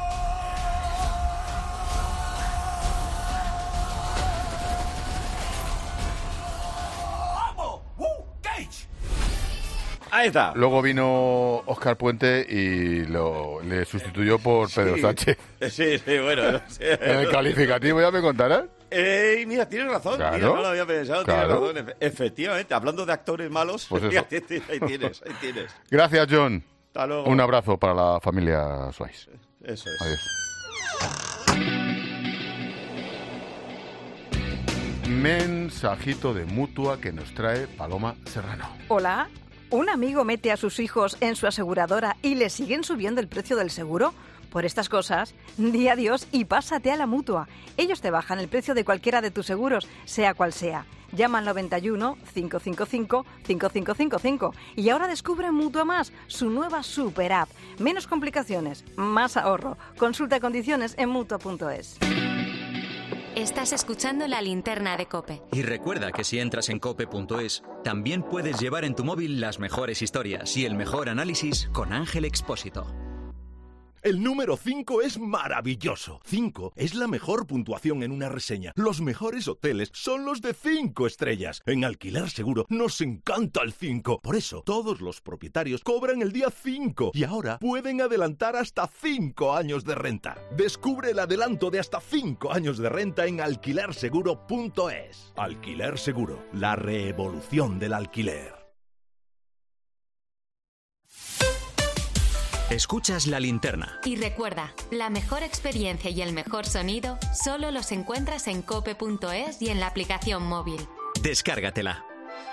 Speaker 17: ¡Vamos! ¡Uh! ¡Cage!
Speaker 5: Ahí está.
Speaker 3: Luego vino Óscar Puente y lo, le sustituyó por
Speaker 5: Sí.
Speaker 3: Pedro Sánchez.
Speaker 5: Sí, sí, bueno. No sé.
Speaker 3: En el calificativo, ¿ya me contarás?
Speaker 5: Eh, mira, tienes razón.
Speaker 3: Claro,
Speaker 5: Mira, no lo había pensado.
Speaker 3: claro.
Speaker 5: Tienes razón. Efe- Efectivamente, hablando de actores malos,
Speaker 3: Pues eso.
Speaker 5: fíjate, ahí tienes, ahí tienes.
Speaker 3: Gracias, John.
Speaker 5: Hasta luego.
Speaker 3: Un abrazo para la familia Swayze.
Speaker 5: Eso es.
Speaker 3: Adiós. Mensajito de Mutua que nos trae Paloma Serrano.
Speaker 12: Hola. ¿Un amigo mete a sus hijos en su aseguradora y le siguen subiendo el precio del seguro? Por estas cosas, di adiós y pásate a la Mutua. Ellos te bajan el precio de cualquiera de tus seguros, sea cual sea. Llama al noventa y uno, cinco cinco cinco, cinco cinco cinco cinco y ahora descubre Mutua Más, su nueva super app. Menos complicaciones, más ahorro. Consulta condiciones en mutua punto es.
Speaker 13: Estás escuchando La Linterna de COPE.
Speaker 2: Y recuerda que si entras en cope punto es, también puedes llevar en tu móvil las mejores historias y el mejor análisis con Ángel Expósito.
Speaker 27: El número cinco es maravilloso. cinco es la mejor puntuación en una reseña. Los mejores hoteles son los de cinco estrellas. En Alquiler Seguro nos encanta el cinco. Por eso, todos los propietarios cobran el día cinco y ahora pueden adelantar hasta cinco años de renta. Descubre el adelanto de hasta cinco años de renta en alquiler seguro punto es. Alquiler Seguro, la revolución del alquiler.
Speaker 2: Escuchas La Linterna.
Speaker 13: Y recuerda, la mejor experiencia y el mejor sonido solo los encuentras en cope punto es y en la aplicación móvil.
Speaker 2: Descárgatela.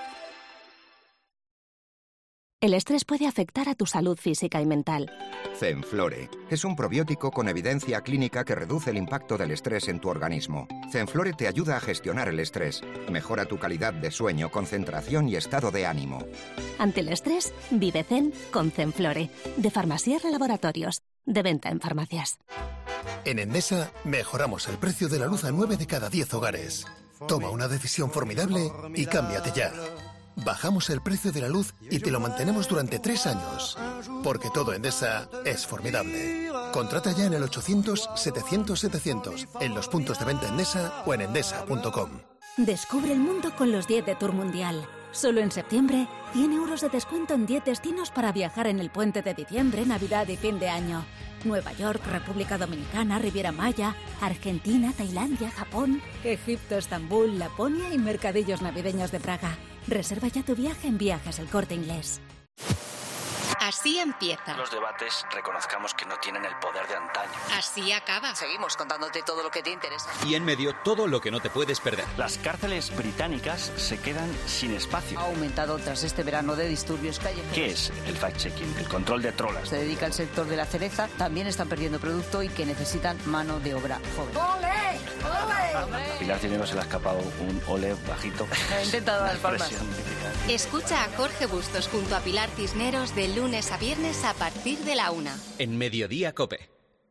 Speaker 1: El estrés puede afectar a tu salud física y mental.
Speaker 28: Zenflore es un probiótico con evidencia clínica que reduce el impacto del estrés en tu organismo. Zenflore te ayuda a gestionar el estrés, mejora tu calidad de sueño, concentración y estado de ánimo.
Speaker 1: Ante el estrés, vive Zen con Zenflore, de Farmasierra Laboratorios, de venta en farmacias.
Speaker 29: En Endesa mejoramos el precio de la luz a nueve de cada diez hogares. Toma una decisión formidable y cámbiate ya. Bajamos el precio de la luz y te lo mantenemos durante tres años. Porque todo Endesa es formidable. Contrata ya en el ochocientos, setecientos, setecientos, en los puntos de venta Endesa o en endesa punto com.
Speaker 1: Descubre el mundo con los diez de Tour Mundial. Solo en septiembre, cien euros de descuento en diez destinos para viajar en el puente de diciembre, Navidad y fin de año. Nueva York, República Dominicana, Riviera Maya, Argentina, Tailandia, Japón, Egipto, Estambul, Laponia y mercadillos navideños de Praga. Reserva ya tu viaje en Viajes El Corte Inglés.
Speaker 13: Así empieza.
Speaker 4: Los debates, reconozcamos que no tienen el poder de antaño.
Speaker 13: Así acaba.
Speaker 11: Seguimos contándote todo lo que te interesa.
Speaker 2: Y en medio, todo lo que no te puedes perder.
Speaker 4: Las cárceles británicas se quedan sin espacio.
Speaker 11: Ha aumentado tras este verano de disturbios callejeros.
Speaker 4: ¿Qué es el fact-checking? El control de trolas.
Speaker 11: Se dedica al sector de la cereza, también están perdiendo producto y que necesitan mano de obra joven. ¡Ole! ¡Ole!
Speaker 4: A Pilar Cisneros se le ha escapado un ole bajito.
Speaker 11: He intentado dar palmas.
Speaker 13: Escucha a Jorge Bustos junto a Pilar Cisneros de lunes a viernes a partir de la una.
Speaker 2: En Mediodía Cope.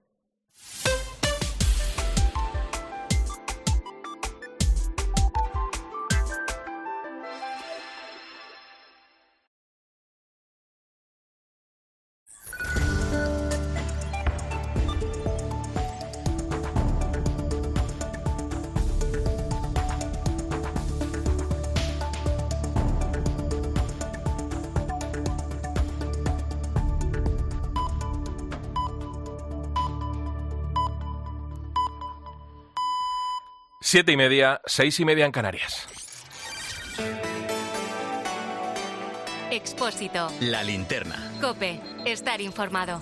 Speaker 14: Siete y media, seis y media en Canarias.
Speaker 13: Expósito.
Speaker 2: La linterna.
Speaker 13: COPE. Estar informado.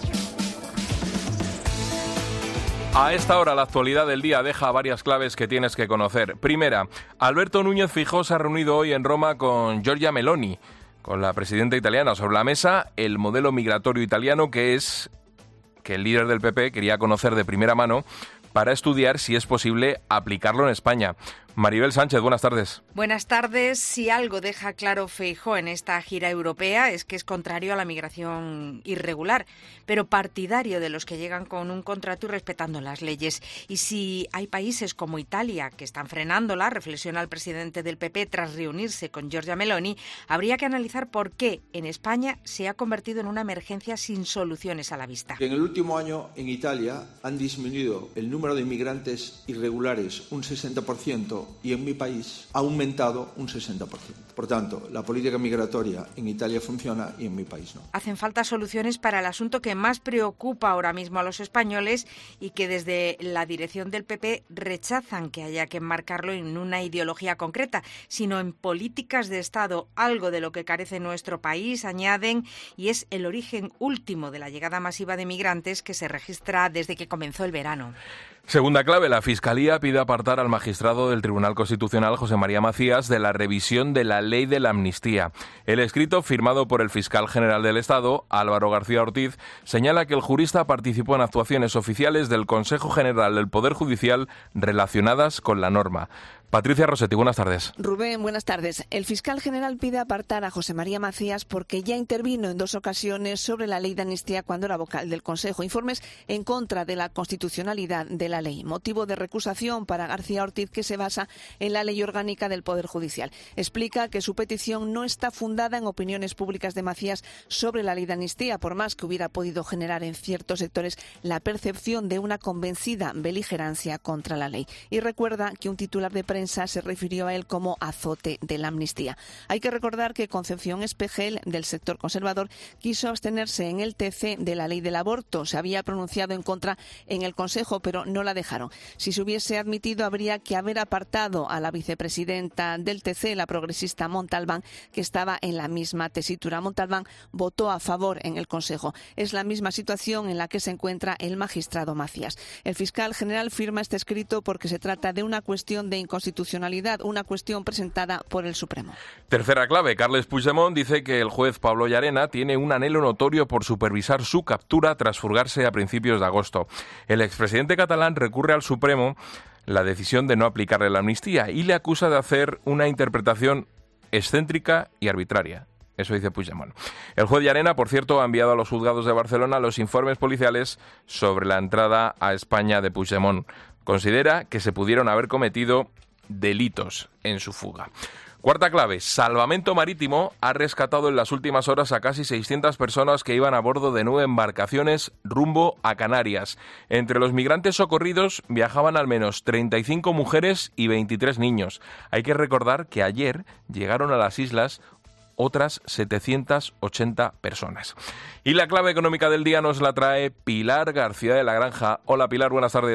Speaker 14: A esta hora, la actualidad del día deja varias claves que tienes que conocer. Primera, Alberto Núñez Feijóo se ha reunido hoy en Roma con Giorgia Meloni, con la presidenta italiana. Sobre la mesa, el modelo migratorio italiano, que es que el líder del P P quería conocer de primera mano para estudiar si es posible aplicarlo en España. Maribel Sánchez, buenas tardes.
Speaker 15: Buenas tardes. Si algo deja claro Feijóo en esta gira europea es que es contrario a la migración irregular, pero partidario de los que llegan con un contrato y respetando las leyes. Y si hay países como Italia que están frenándola, reflexiona el presidente del P P tras reunirse con Giorgia Meloni, habría que analizar por qué en España se ha convertido en una emergencia sin soluciones a la vista.
Speaker 16: En el último año en Italia han disminuido el número de inmigrantes irregulares un sesenta por ciento y en mi país ha aumentado un sesenta por ciento. Por tanto, la política migratoria en Italia funciona y en mi país no.
Speaker 15: Hacen falta soluciones para el asunto que más preocupa ahora mismo a los españoles y que desde la dirección del P P rechazan que haya que enmarcarlo en una ideología concreta, sino en políticas de Estado, algo de lo que carece nuestro país, añaden, y es el origen último de la llegada masiva de migrantes que se registra desde que comenzó el verano.
Speaker 14: Segunda clave, la Fiscalía pide apartar al magistrado del Tribunal Constitucional, José María Macías, de la revisión de la ley de la amnistía. El escrito, firmado por el fiscal general del Estado, Álvaro García Ortiz, señala que el jurista participó en actuaciones oficiales del Consejo General del Poder Judicial relacionadas con la norma. Patricia Rossetti, buenas tardes.
Speaker 18: Rubén, buenas tardes. El fiscal general pide apartar a José María Macías porque ya intervino en dos ocasiones sobre la ley de amnistía cuando era vocal del Consejo. Informes en contra de la constitucionalidad de la ley. Motivo de recusación para García Ortiz, que se basa en la ley orgánica del Poder Judicial. Explica que su petición no está fundada en opiniones públicas de Macías sobre la ley de amnistía, por más que hubiera podido generar en ciertos sectores la percepción de una convencida beligerancia contra la ley. Y recuerda que un titular de prensa se refirió a él como azote de la amnistía. Hay que recordar que Concepción Espejel, del sector conservador, quiso abstenerse en el T C de la ley del aborto. Se había pronunciado en contra en el Consejo, pero no la dejaron. Si se hubiese admitido, habría que haber apartado a la vicepresidenta del T C, la progresista Montalbán, que estaba en la misma tesitura. Montalbán votó a favor en el Consejo. Es la misma situación en la que se encuentra el magistrado Macías. El fiscal general firma este escrito porque se trata de una cuestión de inconstitucionalidad, una cuestión presentada por el Supremo.
Speaker 14: Tercera clave, Carles Puigdemont dice que el juez Pablo Llarena tiene un anhelo notorio por supervisar su captura tras fugarse a principios de agosto. El expresidente catalán recurre al Supremo la decisión de no aplicarle la amnistía y le acusa de hacer una interpretación excéntrica y arbitraria. Eso dice Puigdemont. El juez Llarena, por cierto, ha enviado a los juzgados de Barcelona los informes policiales sobre la entrada a España de Puigdemont. Considera que se pudieron haber cometido delitos en su fuga. Cuarta clave, Salvamento Marítimo ha rescatado en las últimas horas a casi seiscientas personas que iban a bordo de nueve embarcaciones rumbo a Canarias. Entre los migrantes socorridos viajaban al menos treinta y cinco mujeres y veintitrés niños. Hay que recordar que ayer llegaron a las islas otras setecientas ochenta personas. Y la clave económica del día nos la trae Pilar García de la Granja. Hola Pilar, buenas tardes.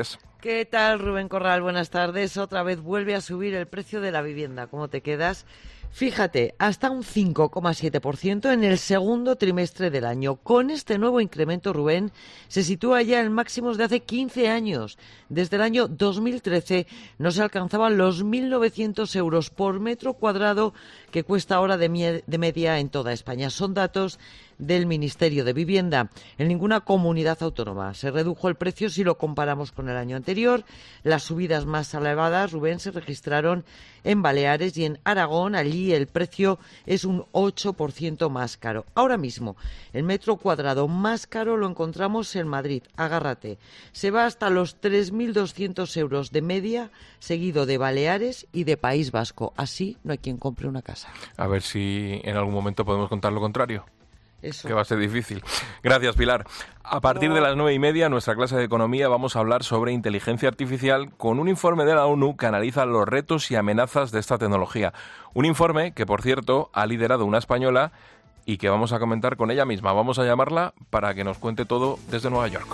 Speaker 6: ¿Qué tal, Rubén Corral? Buenas tardes. Otra vez vuelve a subir el precio de la vivienda. ¿Cómo te quedas? Fíjate, hasta un cinco coma siete por ciento en el segundo trimestre del año. Con este nuevo incremento, Rubén, se sitúa ya en máximos de hace quince años. Desde el año dos mil trece no se alcanzaban los mil novecientos euros por metro cuadrado que cuesta ahora de, mie- de media en toda España. Son datos del Ministerio de Vivienda. En ninguna comunidad autónoma se redujo el precio si lo comparamos con el año anterior. Las subidas más elevadas, Rubén, se registraron en Baleares y en Aragón. Allí el precio es un ocho por ciento más caro. Ahora mismo, el metro cuadrado más caro lo encontramos en Madrid. Agárrate. Se va hasta los tres mil doscientos euros de media, seguido de Baleares y de País Vasco. Así no hay quien compre una casa.
Speaker 14: A ver si en algún momento podemos contar lo contrario.
Speaker 6: Eso.
Speaker 14: Que va a ser difícil. Gracias, Pilar. A partir de las nueve y media, en nuestra clase de economía, vamos a hablar sobre inteligencia artificial con un informe de la ONU que analiza los retos y amenazas de esta tecnología. Un informe que, por cierto, ha liderado una española y que vamos a comentar con ella misma. Vamos a llamarla para que nos cuente todo desde Nueva York.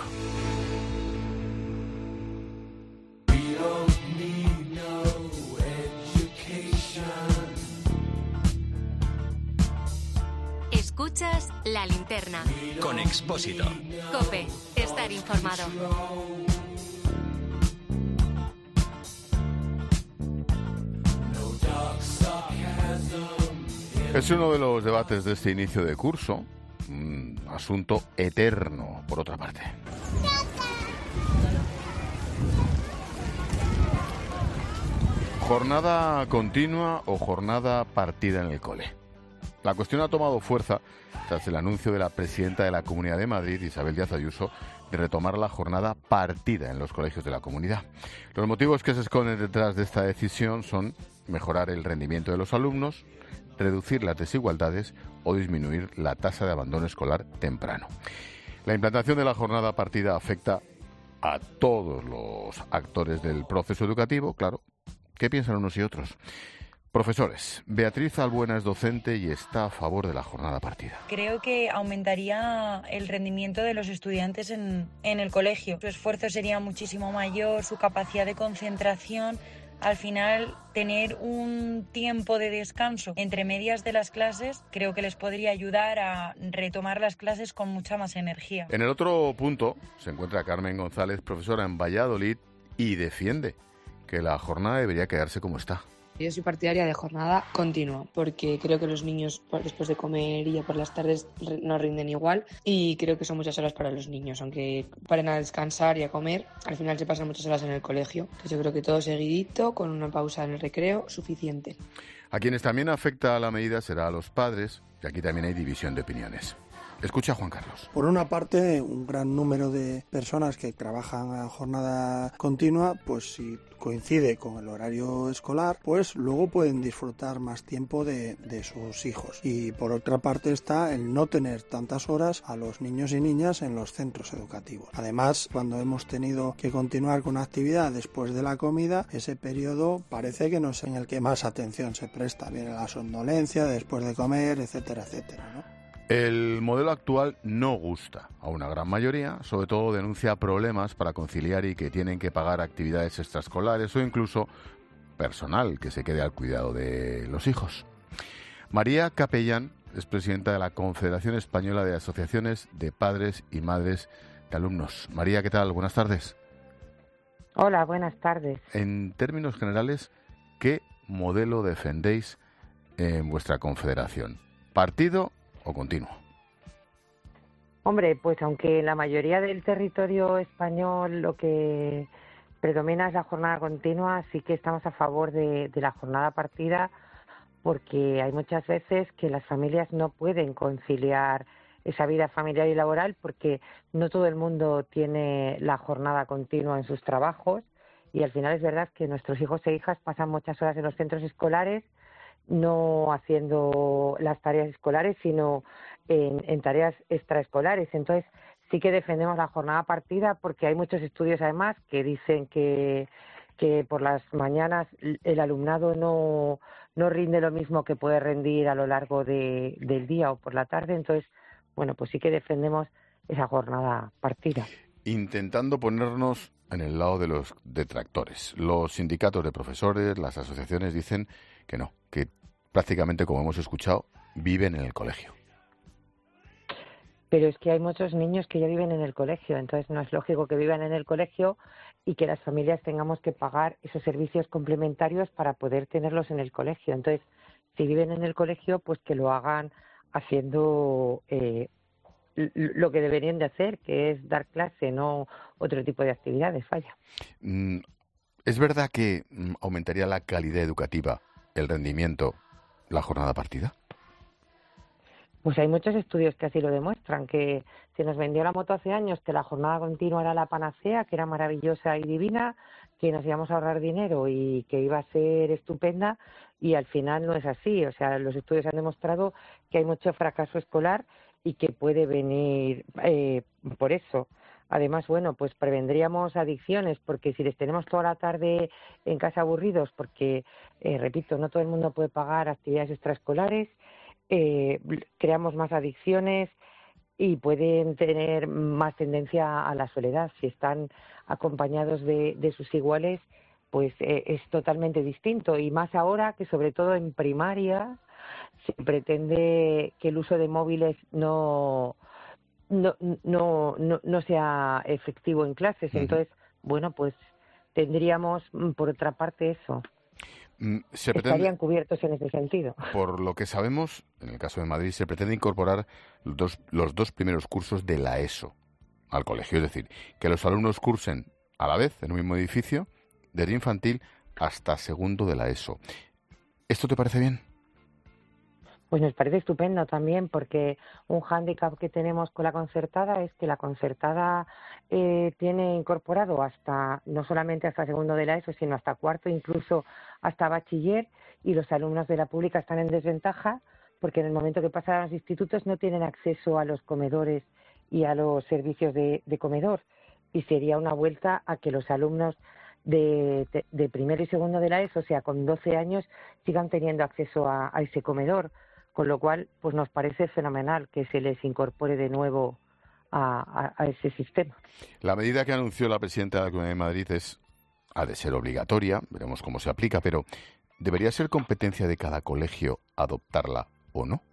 Speaker 13: Escuchas La Linterna.
Speaker 2: Con Expósito.
Speaker 13: COPE. Estar informado.
Speaker 3: Es uno de los debates de este inicio de curso, un asunto eterno, por otra parte. ¿Jornada continua o jornada partida en el cole? La cuestión ha tomado fuerza tras el anuncio de la presidenta de la Comunidad de Madrid, Isabel Díaz Ayuso, de retomar la jornada partida en los colegios de la comunidad. Los motivos que se esconden detrás de esta decisión son mejorar el rendimiento de los alumnos, reducir las desigualdades o disminuir la tasa de abandono escolar temprano. La implantación de la jornada partida afecta a todos los actores del proceso educativo, claro. ¿Qué piensan unos y otros? Profesores, Beatriz Albuena es docente y está a favor de la jornada partida.
Speaker 7: Creo que aumentaría el rendimiento de los estudiantes en, en el colegio. Su esfuerzo sería muchísimo mayor, su capacidad de concentración. Al final, tener un tiempo de descanso entre medias de las clases creo que les podría ayudar a retomar las clases con mucha más energía.
Speaker 3: En el otro punto se encuentra Carmen González, profesora en Valladolid, y defiende que la jornada debería quedarse como está.
Speaker 19: Yo soy partidaria de jornada continua porque creo que los niños después de comer y ya por las tardes no rinden igual y creo que son muchas horas para los niños, aunque paren a descansar y a comer, al final se pasan muchas horas en el colegio. Entonces yo creo que todo seguidito, con una pausa en el recreo, suficiente.
Speaker 3: A quienes también afecta la medida será a los padres, y aquí también hay división de opiniones. Escucha a Juan Carlos.
Speaker 20: Por una parte, un gran número de personas que trabajan a jornada continua, pues si coincide con el horario escolar, pues luego pueden disfrutar más tiempo de, de sus hijos. Y por otra parte está el no tener tantas horas a los niños y niñas en los centros educativos. Además, cuando hemos tenido que continuar con actividad después de la comida, ese periodo parece que no es en el que más atención se presta. Viene la somnolencia después de comer, etcétera, etcétera, ¿no?
Speaker 3: El modelo actual no gusta a una gran mayoría, sobre todo denuncia problemas para conciliar y que tienen que pagar actividades extraescolares o incluso personal que se quede al cuidado de los hijos. María Capellán es presidenta de la Confederación Española de Asociaciones de Padres y Madres de Alumnos. María, ¿qué tal? Buenas tardes.
Speaker 21: Hola, buenas tardes.
Speaker 3: En términos generales, ¿qué modelo defendéis en vuestra confederación? ¿Partido o continuo?
Speaker 21: Hombre, pues aunque en la mayoría del territorio español lo que predomina es la jornada continua, sí que estamos a favor de, de la jornada partida, porque hay muchas veces que las familias no pueden conciliar esa vida familiar y laboral porque no todo el mundo tiene la jornada continua en sus trabajos y al final es verdad que nuestros hijos e hijas pasan muchas horas en los centros escolares no haciendo las tareas escolares, sino en, en tareas extraescolares. Entonces, sí que defendemos la jornada partida porque hay muchos estudios, además, que dicen que, que por las mañanas el alumnado no, no rinde lo mismo que puede rendir a lo largo de, del día o por la tarde. Entonces, bueno, pues sí que defendemos esa jornada partida.
Speaker 3: Intentando ponernos en el lado de los detractores. Los sindicatos de profesores, las asociaciones dicen que no, que prácticamente, como hemos escuchado, viven en el colegio.
Speaker 21: Pero es que hay muchos niños que ya viven en el colegio, entonces no es lógico que vivan en el colegio y que las familias tengamos que pagar esos servicios complementarios para poder tenerlos en el colegio. Entonces, si viven en el colegio, pues que lo hagan haciendo eh, lo que deberían de hacer, que es dar clase, no otro tipo de actividades, vaya.
Speaker 3: ¿Es verdad que aumentaría la calidad educativa, el rendimiento, la jornada partida?
Speaker 21: Pues hay muchos estudios que así lo demuestran, que se nos vendió la moto hace años, que la jornada continua era la panacea, que era maravillosa y divina, que nos íbamos a ahorrar dinero y que iba a ser estupenda, y al final no es así. O sea, los estudios han demostrado que hay mucho fracaso escolar y que puede venir eh, por eso. Además, bueno, pues prevendríamos adicciones, porque si les tenemos toda la tarde en casa aburridos, porque, eh, repito, no todo el mundo puede pagar actividades extraescolares, Eh, creamos más adicciones y pueden tener más tendencia a la soledad. Si están acompañados de, de sus iguales, pues eh, es totalmente distinto. Y más ahora que, sobre todo en primaria, se pretende que el uso de móviles no, no, no, no, no sea efectivo en clases. Entonces, bueno, pues tendríamos, por otra parte, eso.
Speaker 3: Se pretende,
Speaker 21: estarían cubiertos en ese sentido.
Speaker 3: Por lo que sabemos, en el caso de Madrid, se pretende incorporar los dos, los dos primeros cursos de la ESO al colegio. Es decir, que los alumnos cursen a la vez en un mismo edificio, desde infantil hasta segundo de la ESO. ¿Esto te parece bien?
Speaker 21: Pues nos parece estupendo también, porque un hándicap que tenemos con la concertada es que la concertada eh, tiene incorporado hasta, no solamente hasta segundo de la ESO, sino hasta cuarto, incluso hasta bachiller, y los alumnos de la pública están en desventaja porque en el momento que pasan a los institutos no tienen acceso a los comedores y a los servicios de, de comedor, y sería una vuelta a que los alumnos de, de, de primero y segundo de la ESO, o sea, con doce años, sigan teniendo acceso a, a ese comedor. Con lo cual, pues nos parece fenomenal que se les incorpore de nuevo a, a, a ese sistema.
Speaker 3: La medida que anunció la presidenta de la Comunidad de Madrid es, ha de ser obligatoria, veremos cómo se aplica, pero ¿debería ser competencia de cada colegio adoptarla o no?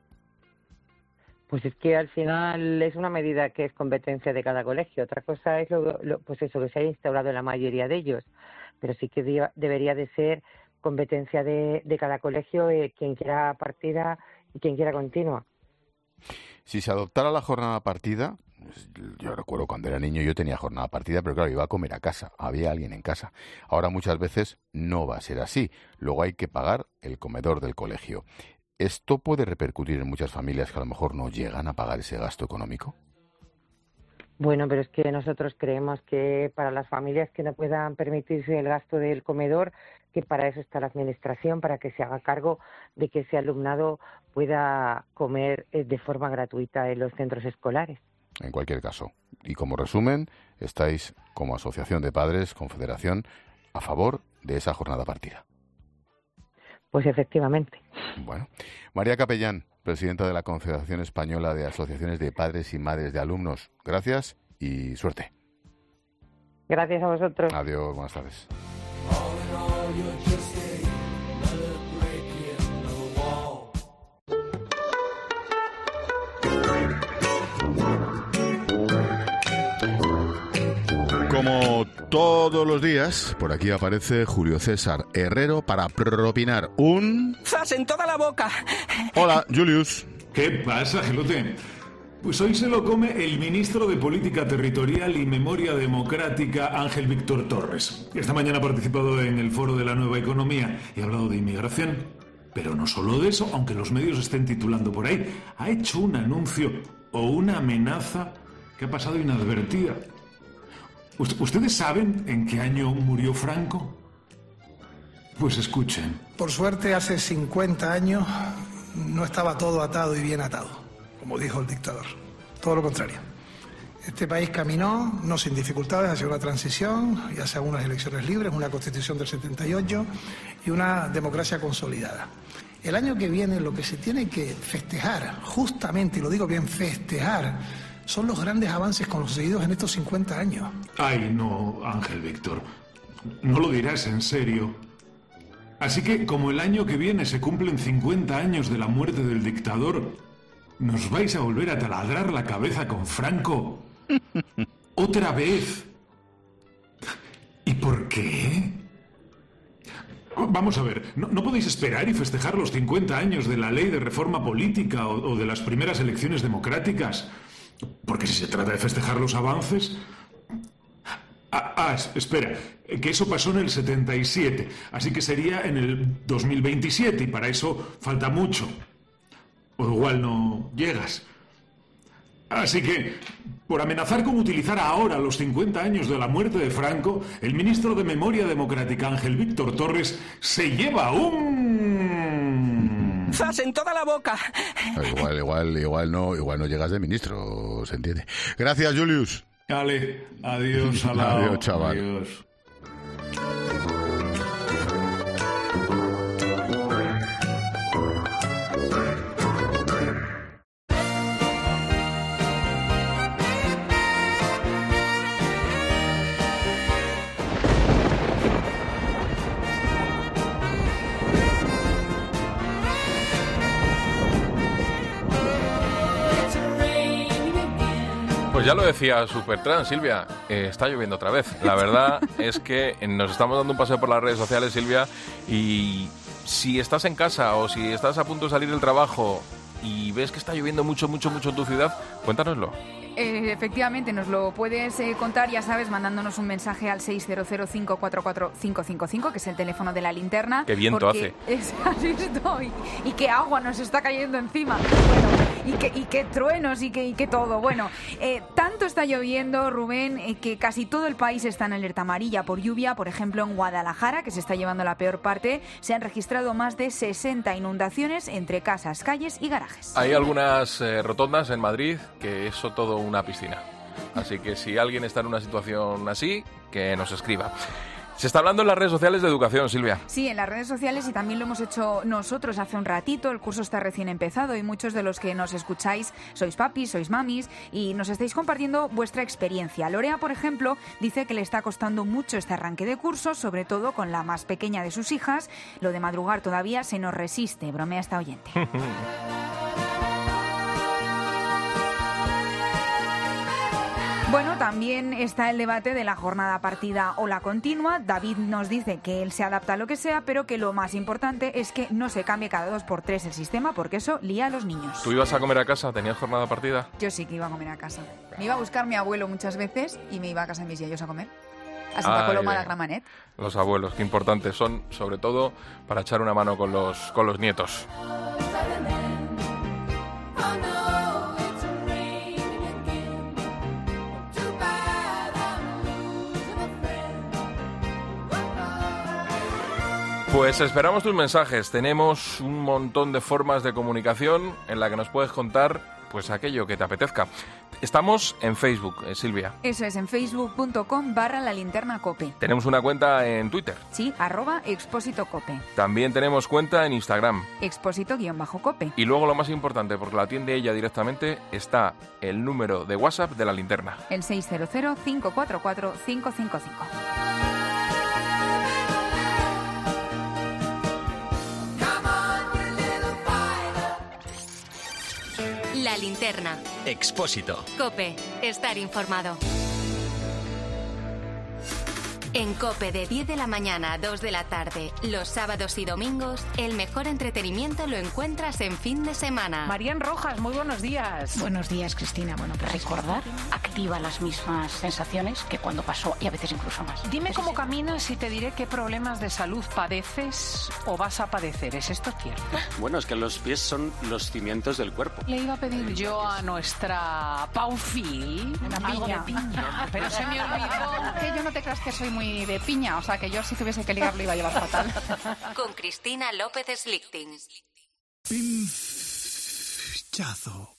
Speaker 21: Pues es que al final es una medida que es competencia de cada colegio. Otra cosa es lo, lo, pues eso, que se haya instaurado en la mayoría de ellos, pero sí que de, debería de ser competencia de, de cada colegio, eh, quien quiera partida y quien quiera continua.
Speaker 3: Si se adoptara la jornada partida, yo recuerdo cuando era niño yo tenía jornada partida, pero claro, iba a comer a casa, había alguien en casa. Ahora muchas veces no va a ser así, luego hay que pagar el comedor del colegio. ¿Esto puede repercutir en muchas familias que a lo mejor no llegan a pagar ese gasto económico?
Speaker 21: Bueno, pero es que nosotros creemos que para las familias que no puedan permitirse el gasto del comedor, que para eso está la administración, para que se haga cargo de que ese alumnado pueda comer de forma gratuita en los centros escolares.
Speaker 3: En cualquier caso, y como resumen, estáis como Asociación de Padres, Confederación, a favor de esa jornada partida.
Speaker 21: Pues efectivamente.
Speaker 3: Bueno, María Capellán, presidenta de la Confederación Española de Asociaciones de Padres y Madres de Alumnos. Gracias y suerte.
Speaker 21: Gracias a vosotros.
Speaker 3: Adiós, buenas tardes. Como todos los días, por aquí aparece Julio César Herrero para propinar un...
Speaker 8: ¡Zas en toda la boca!
Speaker 3: Hola, Julius.
Speaker 9: ¿Qué pasa, Gelote? Pues hoy se lo come el ministro de Política Territorial y Memoria Democrática, Ángel Víctor Torres. Esta mañana ha participado en el Foro de la Nueva Economía y ha hablado de inmigración. Pero no solo de eso, aunque los medios estén titulando por ahí, ha hecho un anuncio o una amenaza que ha pasado inadvertida. ¿Ustedes saben en qué año murió Franco? Pues escuchen.
Speaker 10: Por suerte, hace cincuenta años no estaba todo atado y bien atado, como dijo el dictador. Todo lo contrario. Este país caminó, no sin dificultades, hacia una transición y hacia unas elecciones libres, una constitución del setenta y ocho y una democracia consolidada. El año que viene lo que se tiene que festejar, justamente, y lo digo bien, festejar, son los grandes avances conseguidos en estos cincuenta años.
Speaker 9: Ay, no, Ángel Víctor. No lo dirás en serio. Así que, como el año que viene se cumplen cincuenta años de la muerte del dictador, ¿nos vais a volver a taladrar la cabeza con Franco? ¿Otra vez? ¿Y por qué? Vamos a ver, ¿no, no podéis esperar y festejar los cincuenta años de la ley de reforma política o, o de las primeras elecciones democráticas? Porque si se trata de festejar los avances... Ah, ah, espera, que eso pasó en el setenta y siete, así que sería en el dos mil veintisiete y para eso falta mucho. O igual no llegas. Así que, por amenazar con utilizar ahora los cincuenta años de la muerte de Franco, el ministro de Memoria Democrática, Ángel Víctor Torres, se lleva un...
Speaker 5: ¡Zas en toda la boca!
Speaker 3: Igual, igual, igual no, igual no llegas de ministro, se entiende. Gracias, Julius.
Speaker 9: Dale, adiós, Alao.
Speaker 3: Adiós, chaval.
Speaker 9: Adiós.
Speaker 14: Pues ya lo decía Supertrans, Silvia, eh, está lloviendo otra vez. La verdad es que nos estamos dando un paseo por las redes sociales, Silvia, y si estás en casa o si estás a punto de salir del trabajo y ves que está lloviendo mucho, mucho, mucho en tu ciudad, cuéntanoslo.
Speaker 8: Eh, efectivamente, nos lo puedes eh, contar, ya sabes, mandándonos un mensaje al seis cero cero, cinco cuatro cuatro, cinco cinco cinco, que es el teléfono de la linterna.
Speaker 14: ¡Qué viento hace!
Speaker 8: Es, ¿has visto? Y, y qué agua nos está cayendo encima. Bueno, y qué, y qué truenos y qué, y qué todo. Bueno, eh, tanto está lloviendo, Rubén, eh, que casi todo el país está en alerta amarilla por lluvia. Por ejemplo, en Guadalajara, que se está llevando la peor parte, se han registrado más de sesenta inundaciones entre casas, calles y garajes.
Speaker 14: Hay algunas eh, rotondas en Madrid que eso todo una piscina. Así que si alguien está en una situación así, que nos escriba. Se está hablando en las redes sociales de educación, Silvia.
Speaker 8: Sí, en las redes sociales, y también lo hemos hecho nosotros hace un ratito. El curso está recién empezado y muchos de los que nos escucháis sois papis, sois mamis y nos estáis compartiendo vuestra experiencia. Lorea, por ejemplo, dice que le está costando mucho este arranque de curso, sobre todo con la más pequeña de sus hijas. Lo de madrugar todavía se nos resiste, bromea esta oyente. Bueno, también está el debate de la jornada partida o la continua. David nos dice que él se adapta a lo que sea, pero que lo más importante es que no se cambie cada dos por tres el sistema, porque eso lía a los niños.
Speaker 14: ¿Tú ibas a comer a casa? ¿Tenías jornada partida?
Speaker 8: Yo sí que iba a comer a casa. Me iba a buscar mi abuelo muchas veces y me iba a casa de mis yeyos a comer. A Santa Coloma de Gramenet.
Speaker 14: Los abuelos, qué importantes son, sobre todo para echar una mano con los, con los nietos. Pues esperamos tus mensajes. Tenemos un montón de formas de comunicación en la que nos puedes contar pues aquello que te apetezca. Estamos en Facebook, eh, Silvia.
Speaker 8: Eso es, en facebook punto com barra la linterna cope.
Speaker 14: Tenemos una cuenta en Twitter.
Speaker 8: Sí, arroba expósito cope.
Speaker 14: También tenemos cuenta en Instagram.
Speaker 8: Expósito guión bajo cope.
Speaker 14: Y luego lo más importante, porque la atiende ella directamente, está el número de WhatsApp de la linterna.
Speaker 8: El seis cero cero, cinco cuatro cuatro, cinco cinco cinco.
Speaker 13: La linterna.
Speaker 2: Expósito.
Speaker 13: COPE. Estar informado. En COPE de diez de la mañana a dos de la tarde, los sábados y domingos, el mejor entretenimiento lo encuentras en fin de semana.
Speaker 12: Marían Rojas, muy buenos días.
Speaker 17: Buenos días, Cristina. Bueno, recordar activa las mismas sensaciones que cuando pasó y a veces incluso más.
Speaker 12: Dime cómo caminas y te diré qué problemas de salud padeces o vas a padecer. ¿Es esto cierto?
Speaker 22: Bueno, es que los pies son los cimientos del cuerpo.
Speaker 12: Le iba a pedir yo a nuestra Paufil algo de piña, pero se me olvidó.
Speaker 17: Que yo no te creas que soy muy muy de piña, o sea que yo si tuviese que ligar lo iba a llevar fatal.
Speaker 13: Con Cristina López Slichting.
Speaker 29: Pinchazo.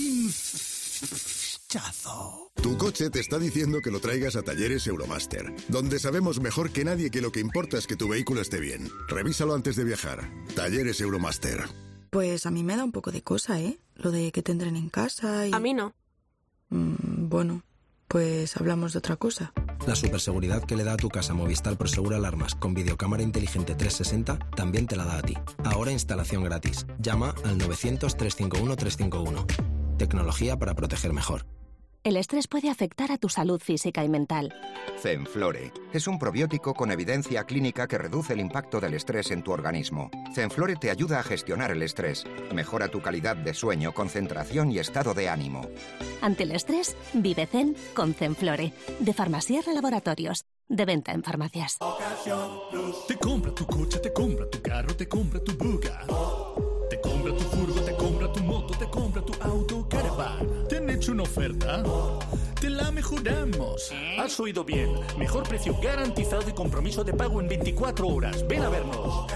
Speaker 29: Pinchazo.
Speaker 23: Tu coche te está diciendo que lo traigas a Talleres Euromaster, donde sabemos mejor que nadie que lo que importa es que tu vehículo esté bien. Revísalo antes de viajar. Talleres Euromaster.
Speaker 24: Pues a mí me da un poco de cosa, ¿eh? Lo de que tendrán en casa y...
Speaker 25: A mí no.
Speaker 1: mmm, bueno, pues hablamos de otra cosa.
Speaker 4: La superseguridad que le da a tu casa Movistar Prosegur Alarmas con videocámara inteligente trescientos sesenta también te la da a ti. Ahora instalación gratis. Llama al novecientos, trescientos cincuenta y uno, trescientos cincuenta y uno. Tecnología para proteger mejor.
Speaker 5: El estrés puede afectar a tu salud física y mental.
Speaker 11: Zenflore es un probiótico con evidencia clínica que reduce el impacto del estrés en tu organismo. Zenflore te ayuda a gestionar el estrés, mejora tu calidad de sueño, concentración y estado de ánimo.
Speaker 5: Ante el estrés, vive Zen con Zenflore, de Farmasierra Laboratorios, de venta en farmacias.
Speaker 24: Te compra tu coche, te compra tu carro, te compra tu buga. Te compra tu furgo, te compra tu moto, te compra tu auto, caravana. ¿Te han hecho una oferta? Te la mejoramos. Has oído bien. Mejor precio garantizado y compromiso de pago en veinticuatro horas. Ven a vernos.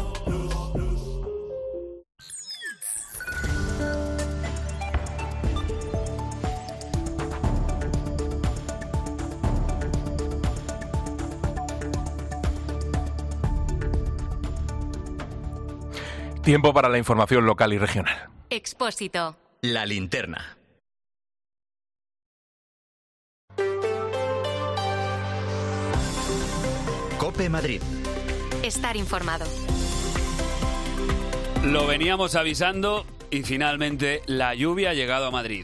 Speaker 14: Tiempo para la información local y regional.
Speaker 13: Expósito.
Speaker 2: La linterna. COPE Madrid.
Speaker 13: Estar informado.
Speaker 25: Lo veníamos avisando y finalmente la lluvia ha llegado a Madrid.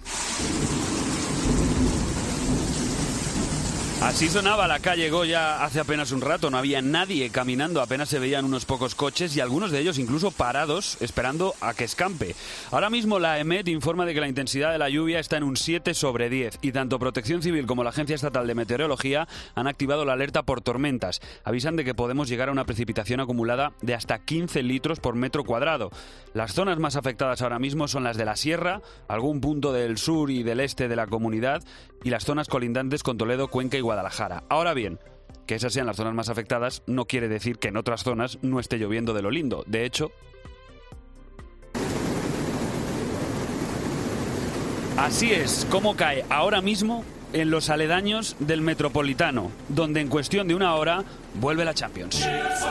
Speaker 25: Así sonaba la calle Goya hace apenas un rato. No había nadie caminando, apenas se veían unos pocos coches y algunos de ellos incluso parados esperando a que escampe. Ahora mismo la EMET informa de que la intensidad de la lluvia está en un siete sobre diez y tanto Protección Civil como la Agencia Estatal de Meteorología han activado la alerta por tormentas. Avisan de que podemos llegar a una precipitación acumulada de hasta quince litros por metro cuadrado. Las zonas más afectadas ahora mismo son las de la Sierra, algún punto del sur y del este de la comunidad y las zonas colindantes con Toledo, Cuenca y Guadalajara. Ahora bien, que esas sean las zonas más afectadas no quiere decir que en otras zonas no esté lloviendo de lo lindo. De hecho, así es como cae ahora mismo en los aledaños del Metropolitano, donde en cuestión de una hora vuelve la Champions.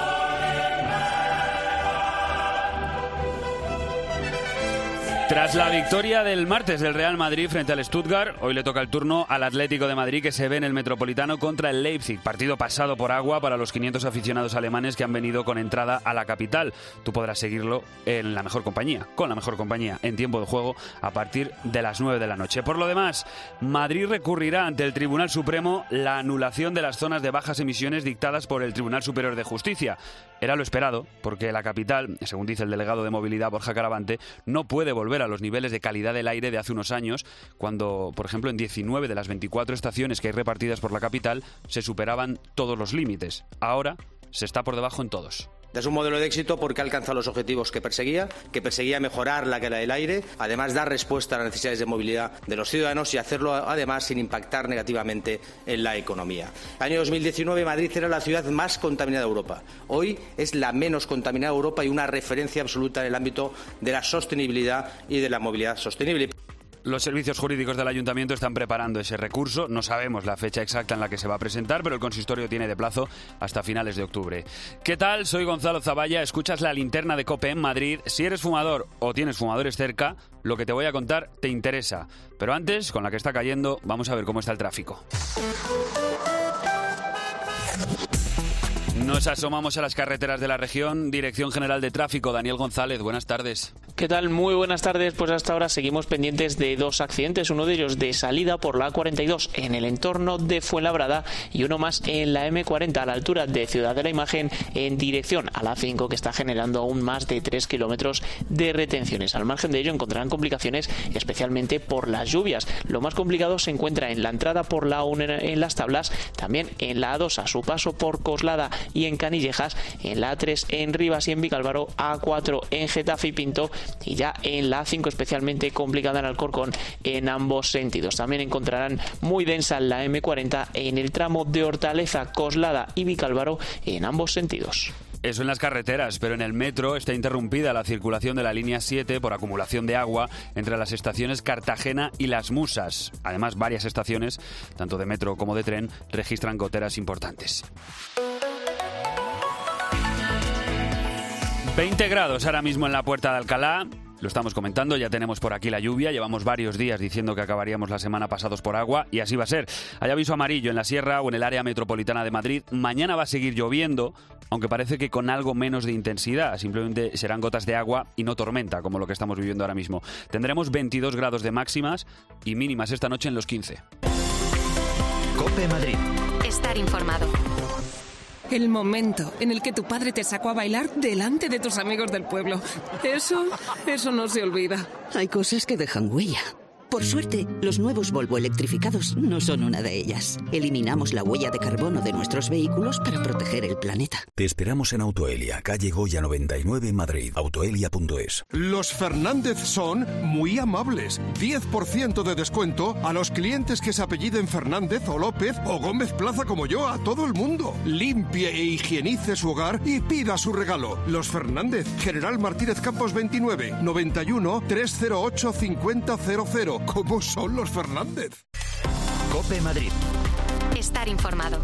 Speaker 25: Tras la victoria del martes del Real Madrid frente al Stuttgart, hoy le toca el turno al Atlético de Madrid, que se ve en el Metropolitano contra el Leipzig. Partido pasado por agua para los quinientos aficionados alemanes que han venido con entrada a la capital. Tú podrás seguirlo en la mejor compañía, con la mejor compañía, en tiempo de juego a partir de las nueve de la noche. Por lo demás, Madrid recurrirá ante el Tribunal Supremo la anulación de las zonas de bajas emisiones dictadas por el Tribunal Superior de Justicia. Era lo esperado, porque la capital, según dice el delegado de movilidad Borja Caravante, no puede volver a los niveles de calidad del aire de hace unos años, cuando, por ejemplo, en diecinueve de las veinticuatro estaciones que hay repartidas por la capital se superaban todos los límites. Ahora se está por debajo en todos.
Speaker 26: Es un modelo de éxito porque ha alcanzado los objetivos que perseguía, que perseguía mejorar la calidad del aire, además dar respuesta a las necesidades de movilidad de los ciudadanos y hacerlo además sin impactar negativamente en la economía. Año dos mil diecinueve, Madrid era la ciudad más contaminada de Europa. Hoy es la menos contaminada de Europa y una referencia absoluta en el ámbito de la sostenibilidad y de la movilidad sostenible.
Speaker 25: Los servicios jurídicos del Ayuntamiento están preparando ese recurso. No sabemos la fecha exacta en la que se va a presentar, pero el consistorio tiene de plazo hasta finales de octubre. ¿Qué tal? Soy Gonzalo Zavalla. Escuchas la linterna de COPE en Madrid. Si eres fumador o tienes fumadores cerca, lo que te voy a contar te interesa. Pero antes, con la que está cayendo, vamos a ver cómo está el tráfico. Nos asomamos a las carreteras de la región. Dirección General de Tráfico, Daniel González, buenas tardes.
Speaker 27: ¿Qué tal? Muy buenas tardes. Pues hasta ahora seguimos pendientes de dos accidentes, uno de ellos de salida por la A cuarenta y dos en el entorno de Fuenlabrada y uno más en la eme cuarenta a la altura de Ciudad de la Imagen en dirección a la A cinco, que está generando aún más de tres kilómetros de retenciones. Al margen de ello encontrarán complicaciones especialmente por las lluvias. Lo más complicado se encuentra en la entrada por la A uno en Las Tablas, también en la A dos a su paso por Coslada y en Canillejas, en la A tres en Rivas y en Vicálvaro, A cuatro en Getafe y Pinto y ya en la A cinco especialmente complicada en Alcorcón en ambos sentidos. También encontrarán muy densa la eme cuarenta en el tramo de Hortaleza, Coslada y Vicálvaro en ambos sentidos.
Speaker 25: Eso en las carreteras, pero en el metro está interrumpida la circulación de la línea siete por acumulación de agua entre las estaciones Cartagena y Las Musas. Además, varias estaciones, tanto de metro como de tren, registran goteras importantes. veinte grados ahora mismo en la Puerta de Alcalá. Lo estamos comentando, ya tenemos por aquí la lluvia, llevamos varios días diciendo que acabaríamos la semana pasados por agua y así va a ser. Hay aviso amarillo en la Sierra o en el área metropolitana de Madrid. Mañana va a seguir lloviendo, aunque parece que con algo menos de intensidad. Simplemente serán gotas de agua y no tormenta, como lo que estamos viviendo ahora mismo. Tendremos veintidós grados de máximas y mínimas esta noche en los quince.
Speaker 13: COPE Madrid. Estar informado.
Speaker 6: El momento en el que tu padre te sacó a bailar delante de tus amigos del pueblo. Eso, eso no se olvida.
Speaker 7: Hay cosas que dejan huella. Por suerte, los nuevos Volvo electrificados no son una de ellas. Eliminamos la huella de carbono de nuestros vehículos para proteger el planeta.
Speaker 15: Te esperamos en Autoelia, calle Goya noventa y nueve, Madrid. autoelia punto es.
Speaker 16: Los Fernández son muy amables. diez por ciento de descuento a los clientes que se apelliden Fernández o López o Gómez Plaza como yo, a todo el mundo. Limpie e higienice su hogar y pida su regalo. Los Fernández, General Martínez Campos veintinueve, noventa y uno, trescientos ocho, cincuenta cero cero. ¿Cómo son los Fernández?
Speaker 13: COPE Madrid. Estar informado.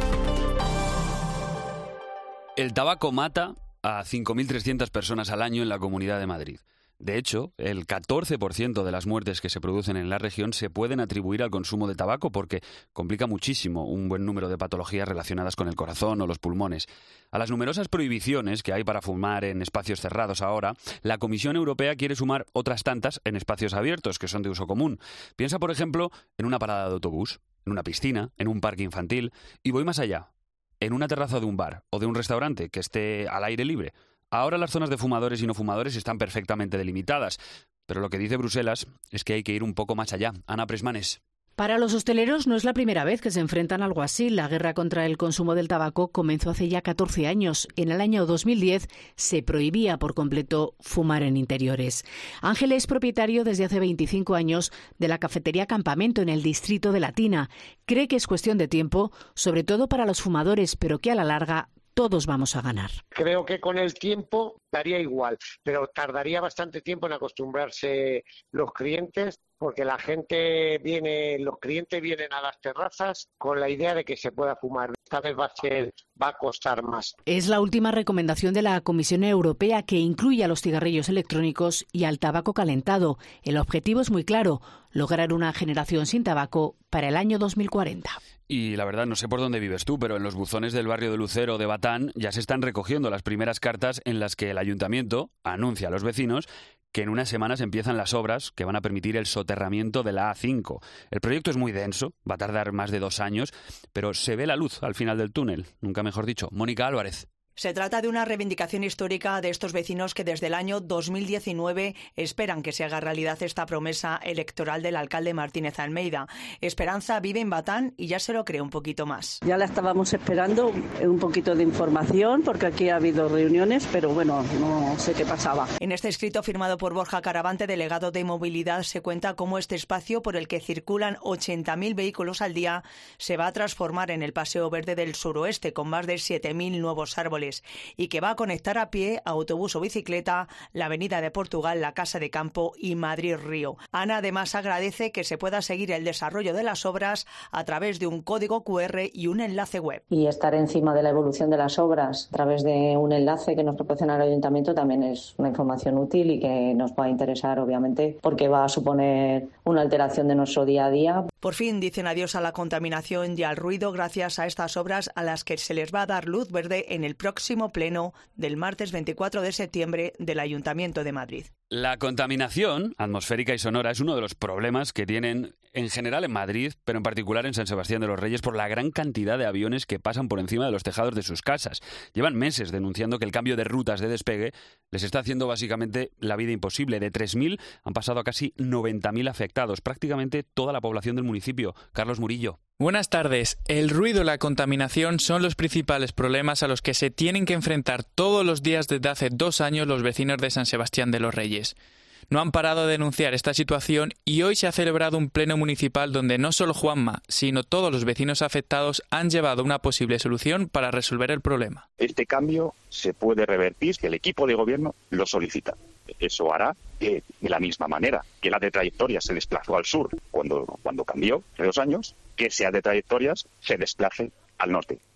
Speaker 25: El tabaco mata a cinco mil trescientas personas al año en la Comunidad de Madrid. De hecho, el catorce por ciento de las muertes que se producen en la región se pueden atribuir al consumo de tabaco porque complica muchísimo un buen número de patologías relacionadas con el corazón o los pulmones. A las numerosas prohibiciones que hay para fumar en espacios cerrados ahora, la Comisión Europea quiere sumar otras tantas en espacios abiertos que son de uso común. Piensa, por ejemplo, en una parada de autobús, en una piscina, en un parque infantil y voy más allá, en una terraza de un bar o de un restaurante que esté al aire libre. Ahora las zonas de fumadores y no fumadores están perfectamente delimitadas, pero lo que dice Bruselas es que hay que ir un poco más allá. Ana Presmanes.
Speaker 18: Para los hosteleros no es la primera vez que se enfrentan a algo así. La guerra contra el consumo del tabaco comenzó hace ya catorce años. En el año dos mil diez se prohibía por completo fumar en interiores. Ángel es propietario desde hace veinticinco años de la cafetería Campamento en el distrito de Latina. Cree que es cuestión de tiempo, sobre todo para los fumadores, pero que a la larga todos vamos a ganar.
Speaker 19: Creo que con el tiempo daría igual, pero tardaría bastante tiempo en acostumbrarse los clientes, porque la gente viene, los clientes vienen a las terrazas con la idea de que se pueda fumar. Esta vez va a ser, va a costar más.
Speaker 18: Es la última recomendación de la Comisión Europea que incluye a los cigarrillos electrónicos y al tabaco calentado. El objetivo es muy claro, lograr una generación sin tabaco para el año dos mil cuarenta.
Speaker 25: Y la verdad, no sé por dónde vives tú, pero en los buzones del barrio de Lucero de Batán ya se están recogiendo las primeras cartas en las que el ayuntamiento anuncia a los vecinos que en unas semanas empiezan las obras que van a permitir el soterramiento de la A cinco. El proyecto es muy denso, va a tardar más de dos años, pero se ve la luz al final del túnel, nunca mejor dicho. Mónica Álvarez.
Speaker 20: Se trata de una reivindicación histórica de estos vecinos que desde el año dos mil diecinueve esperan que se haga realidad esta promesa electoral del alcalde Martínez Almeida. Esperanza vive en Batán y ya se lo cree un poquito más.
Speaker 21: Ya la estábamos esperando, un poquito de información, porque aquí ha habido reuniones, pero bueno, no sé qué pasaba.
Speaker 20: En este escrito firmado por Borja Caravante, delegado de Movilidad, se cuenta cómo este espacio por el que circulan ochenta mil vehículos al día se va a transformar en el Paseo Verde del Suroeste, con más de siete mil nuevos árboles, y que va a conectar a pie, autobús o bicicleta, la Avenida de Portugal, la Casa de Campo y Madrid-Río. Ana además agradece que se pueda seguir el desarrollo de las obras a través de un código cu erre y un enlace web.
Speaker 28: Y estar encima de la evolución de las obras a través de un enlace que nos proporciona el Ayuntamiento también es una información útil y que nos va a interesar, obviamente, porque va a suponer una alteración de nuestro día a día.
Speaker 20: Por fin dicen adiós a la contaminación y al ruido gracias a estas obras a las que se les va a dar luz verde en el próximo pleno del martes veinticuatro de septiembre del Ayuntamiento de Madrid.
Speaker 25: La contaminación atmosférica y sonora es uno de los problemas que tienen en general en Madrid, pero en particular en San Sebastián de los Reyes, por la gran cantidad de aviones que pasan por encima de los tejados de sus casas. Llevan meses denunciando que el cambio de rutas de despegue les está haciendo básicamente la vida imposible. De tres mil han pasado a casi noventa mil afectados, prácticamente toda la población del municipio. Carlos Murillo.
Speaker 30: Buenas tardes. El ruido y la contaminación son los principales problemas a los que se tienen que enfrentar todos los días desde hace dos años los vecinos de San Sebastián de los Reyes. No han parado de denunciar esta situación y hoy se ha celebrado un pleno municipal donde no solo Juanma, sino todos los vecinos afectados han llevado una posible solución para resolver el problema.
Speaker 31: Este cambio se puede revertir si el equipo de gobierno lo solicita. Eso hará que, de la misma manera que la de trayectorias se desplazó al sur cuando, cuando cambió hace dos años, que sea de trayectorias se desplace al norte.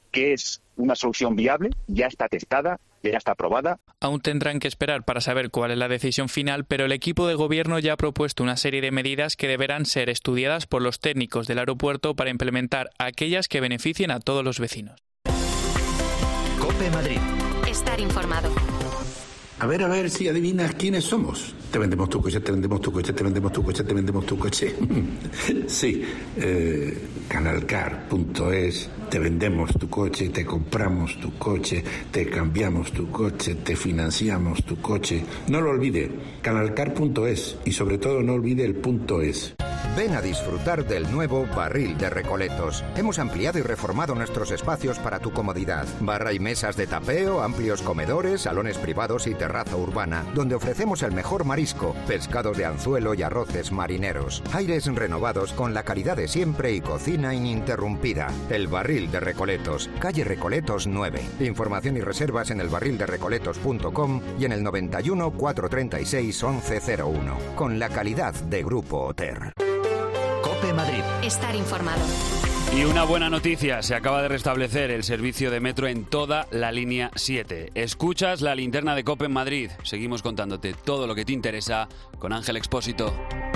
Speaker 31: que es una solución viable, ya está testada, ya está aprobada.
Speaker 30: Aún tendrán que esperar para saber cuál es la decisión final, pero el equipo de gobierno ya ha propuesto una serie de medidas que deberán ser estudiadas por los técnicos del aeropuerto para implementar aquellas que beneficien a todos los vecinos.
Speaker 2: COPE Madrid.
Speaker 13: Estar informado.
Speaker 1: A ver, a ver si adivinas quiénes somos. Te vendemos tu coche, te vendemos tu coche, te vendemos tu coche, te vendemos tu coche. Sí, eh, canalcar punto es, te vendemos tu coche, te compramos tu coche, te cambiamos tu coche, te financiamos tu coche. No lo olvide, canalcar punto es y sobre todo no olvide el punto es.
Speaker 11: Ven a disfrutar del nuevo Barril de Recoletos. Hemos ampliado y reformado nuestros espacios para tu comodidad. Barra y mesas de tapeo, amplios comedores, salones privados y terraza urbana, donde ofrecemos el mejor marisco, pescados de anzuelo y arroces marineros. Aires renovados con la calidad de siempre y cocina ininterrumpida. El Barril de Recoletos, calle Recoletos nueve. Información y reservas en el barril de recoletos punto com y en el noventa y uno, cuatrocientos treinta y seis, once cero uno. Con la calidad de Grupo Oter.
Speaker 2: COPE Madrid.
Speaker 13: Estar informado.
Speaker 25: Y una buena noticia, se acaba de restablecer el servicio de metro en toda la línea siete. Escuchas la linterna de COPE en Madrid. Seguimos contándote todo lo que te interesa con Ángel Expósito.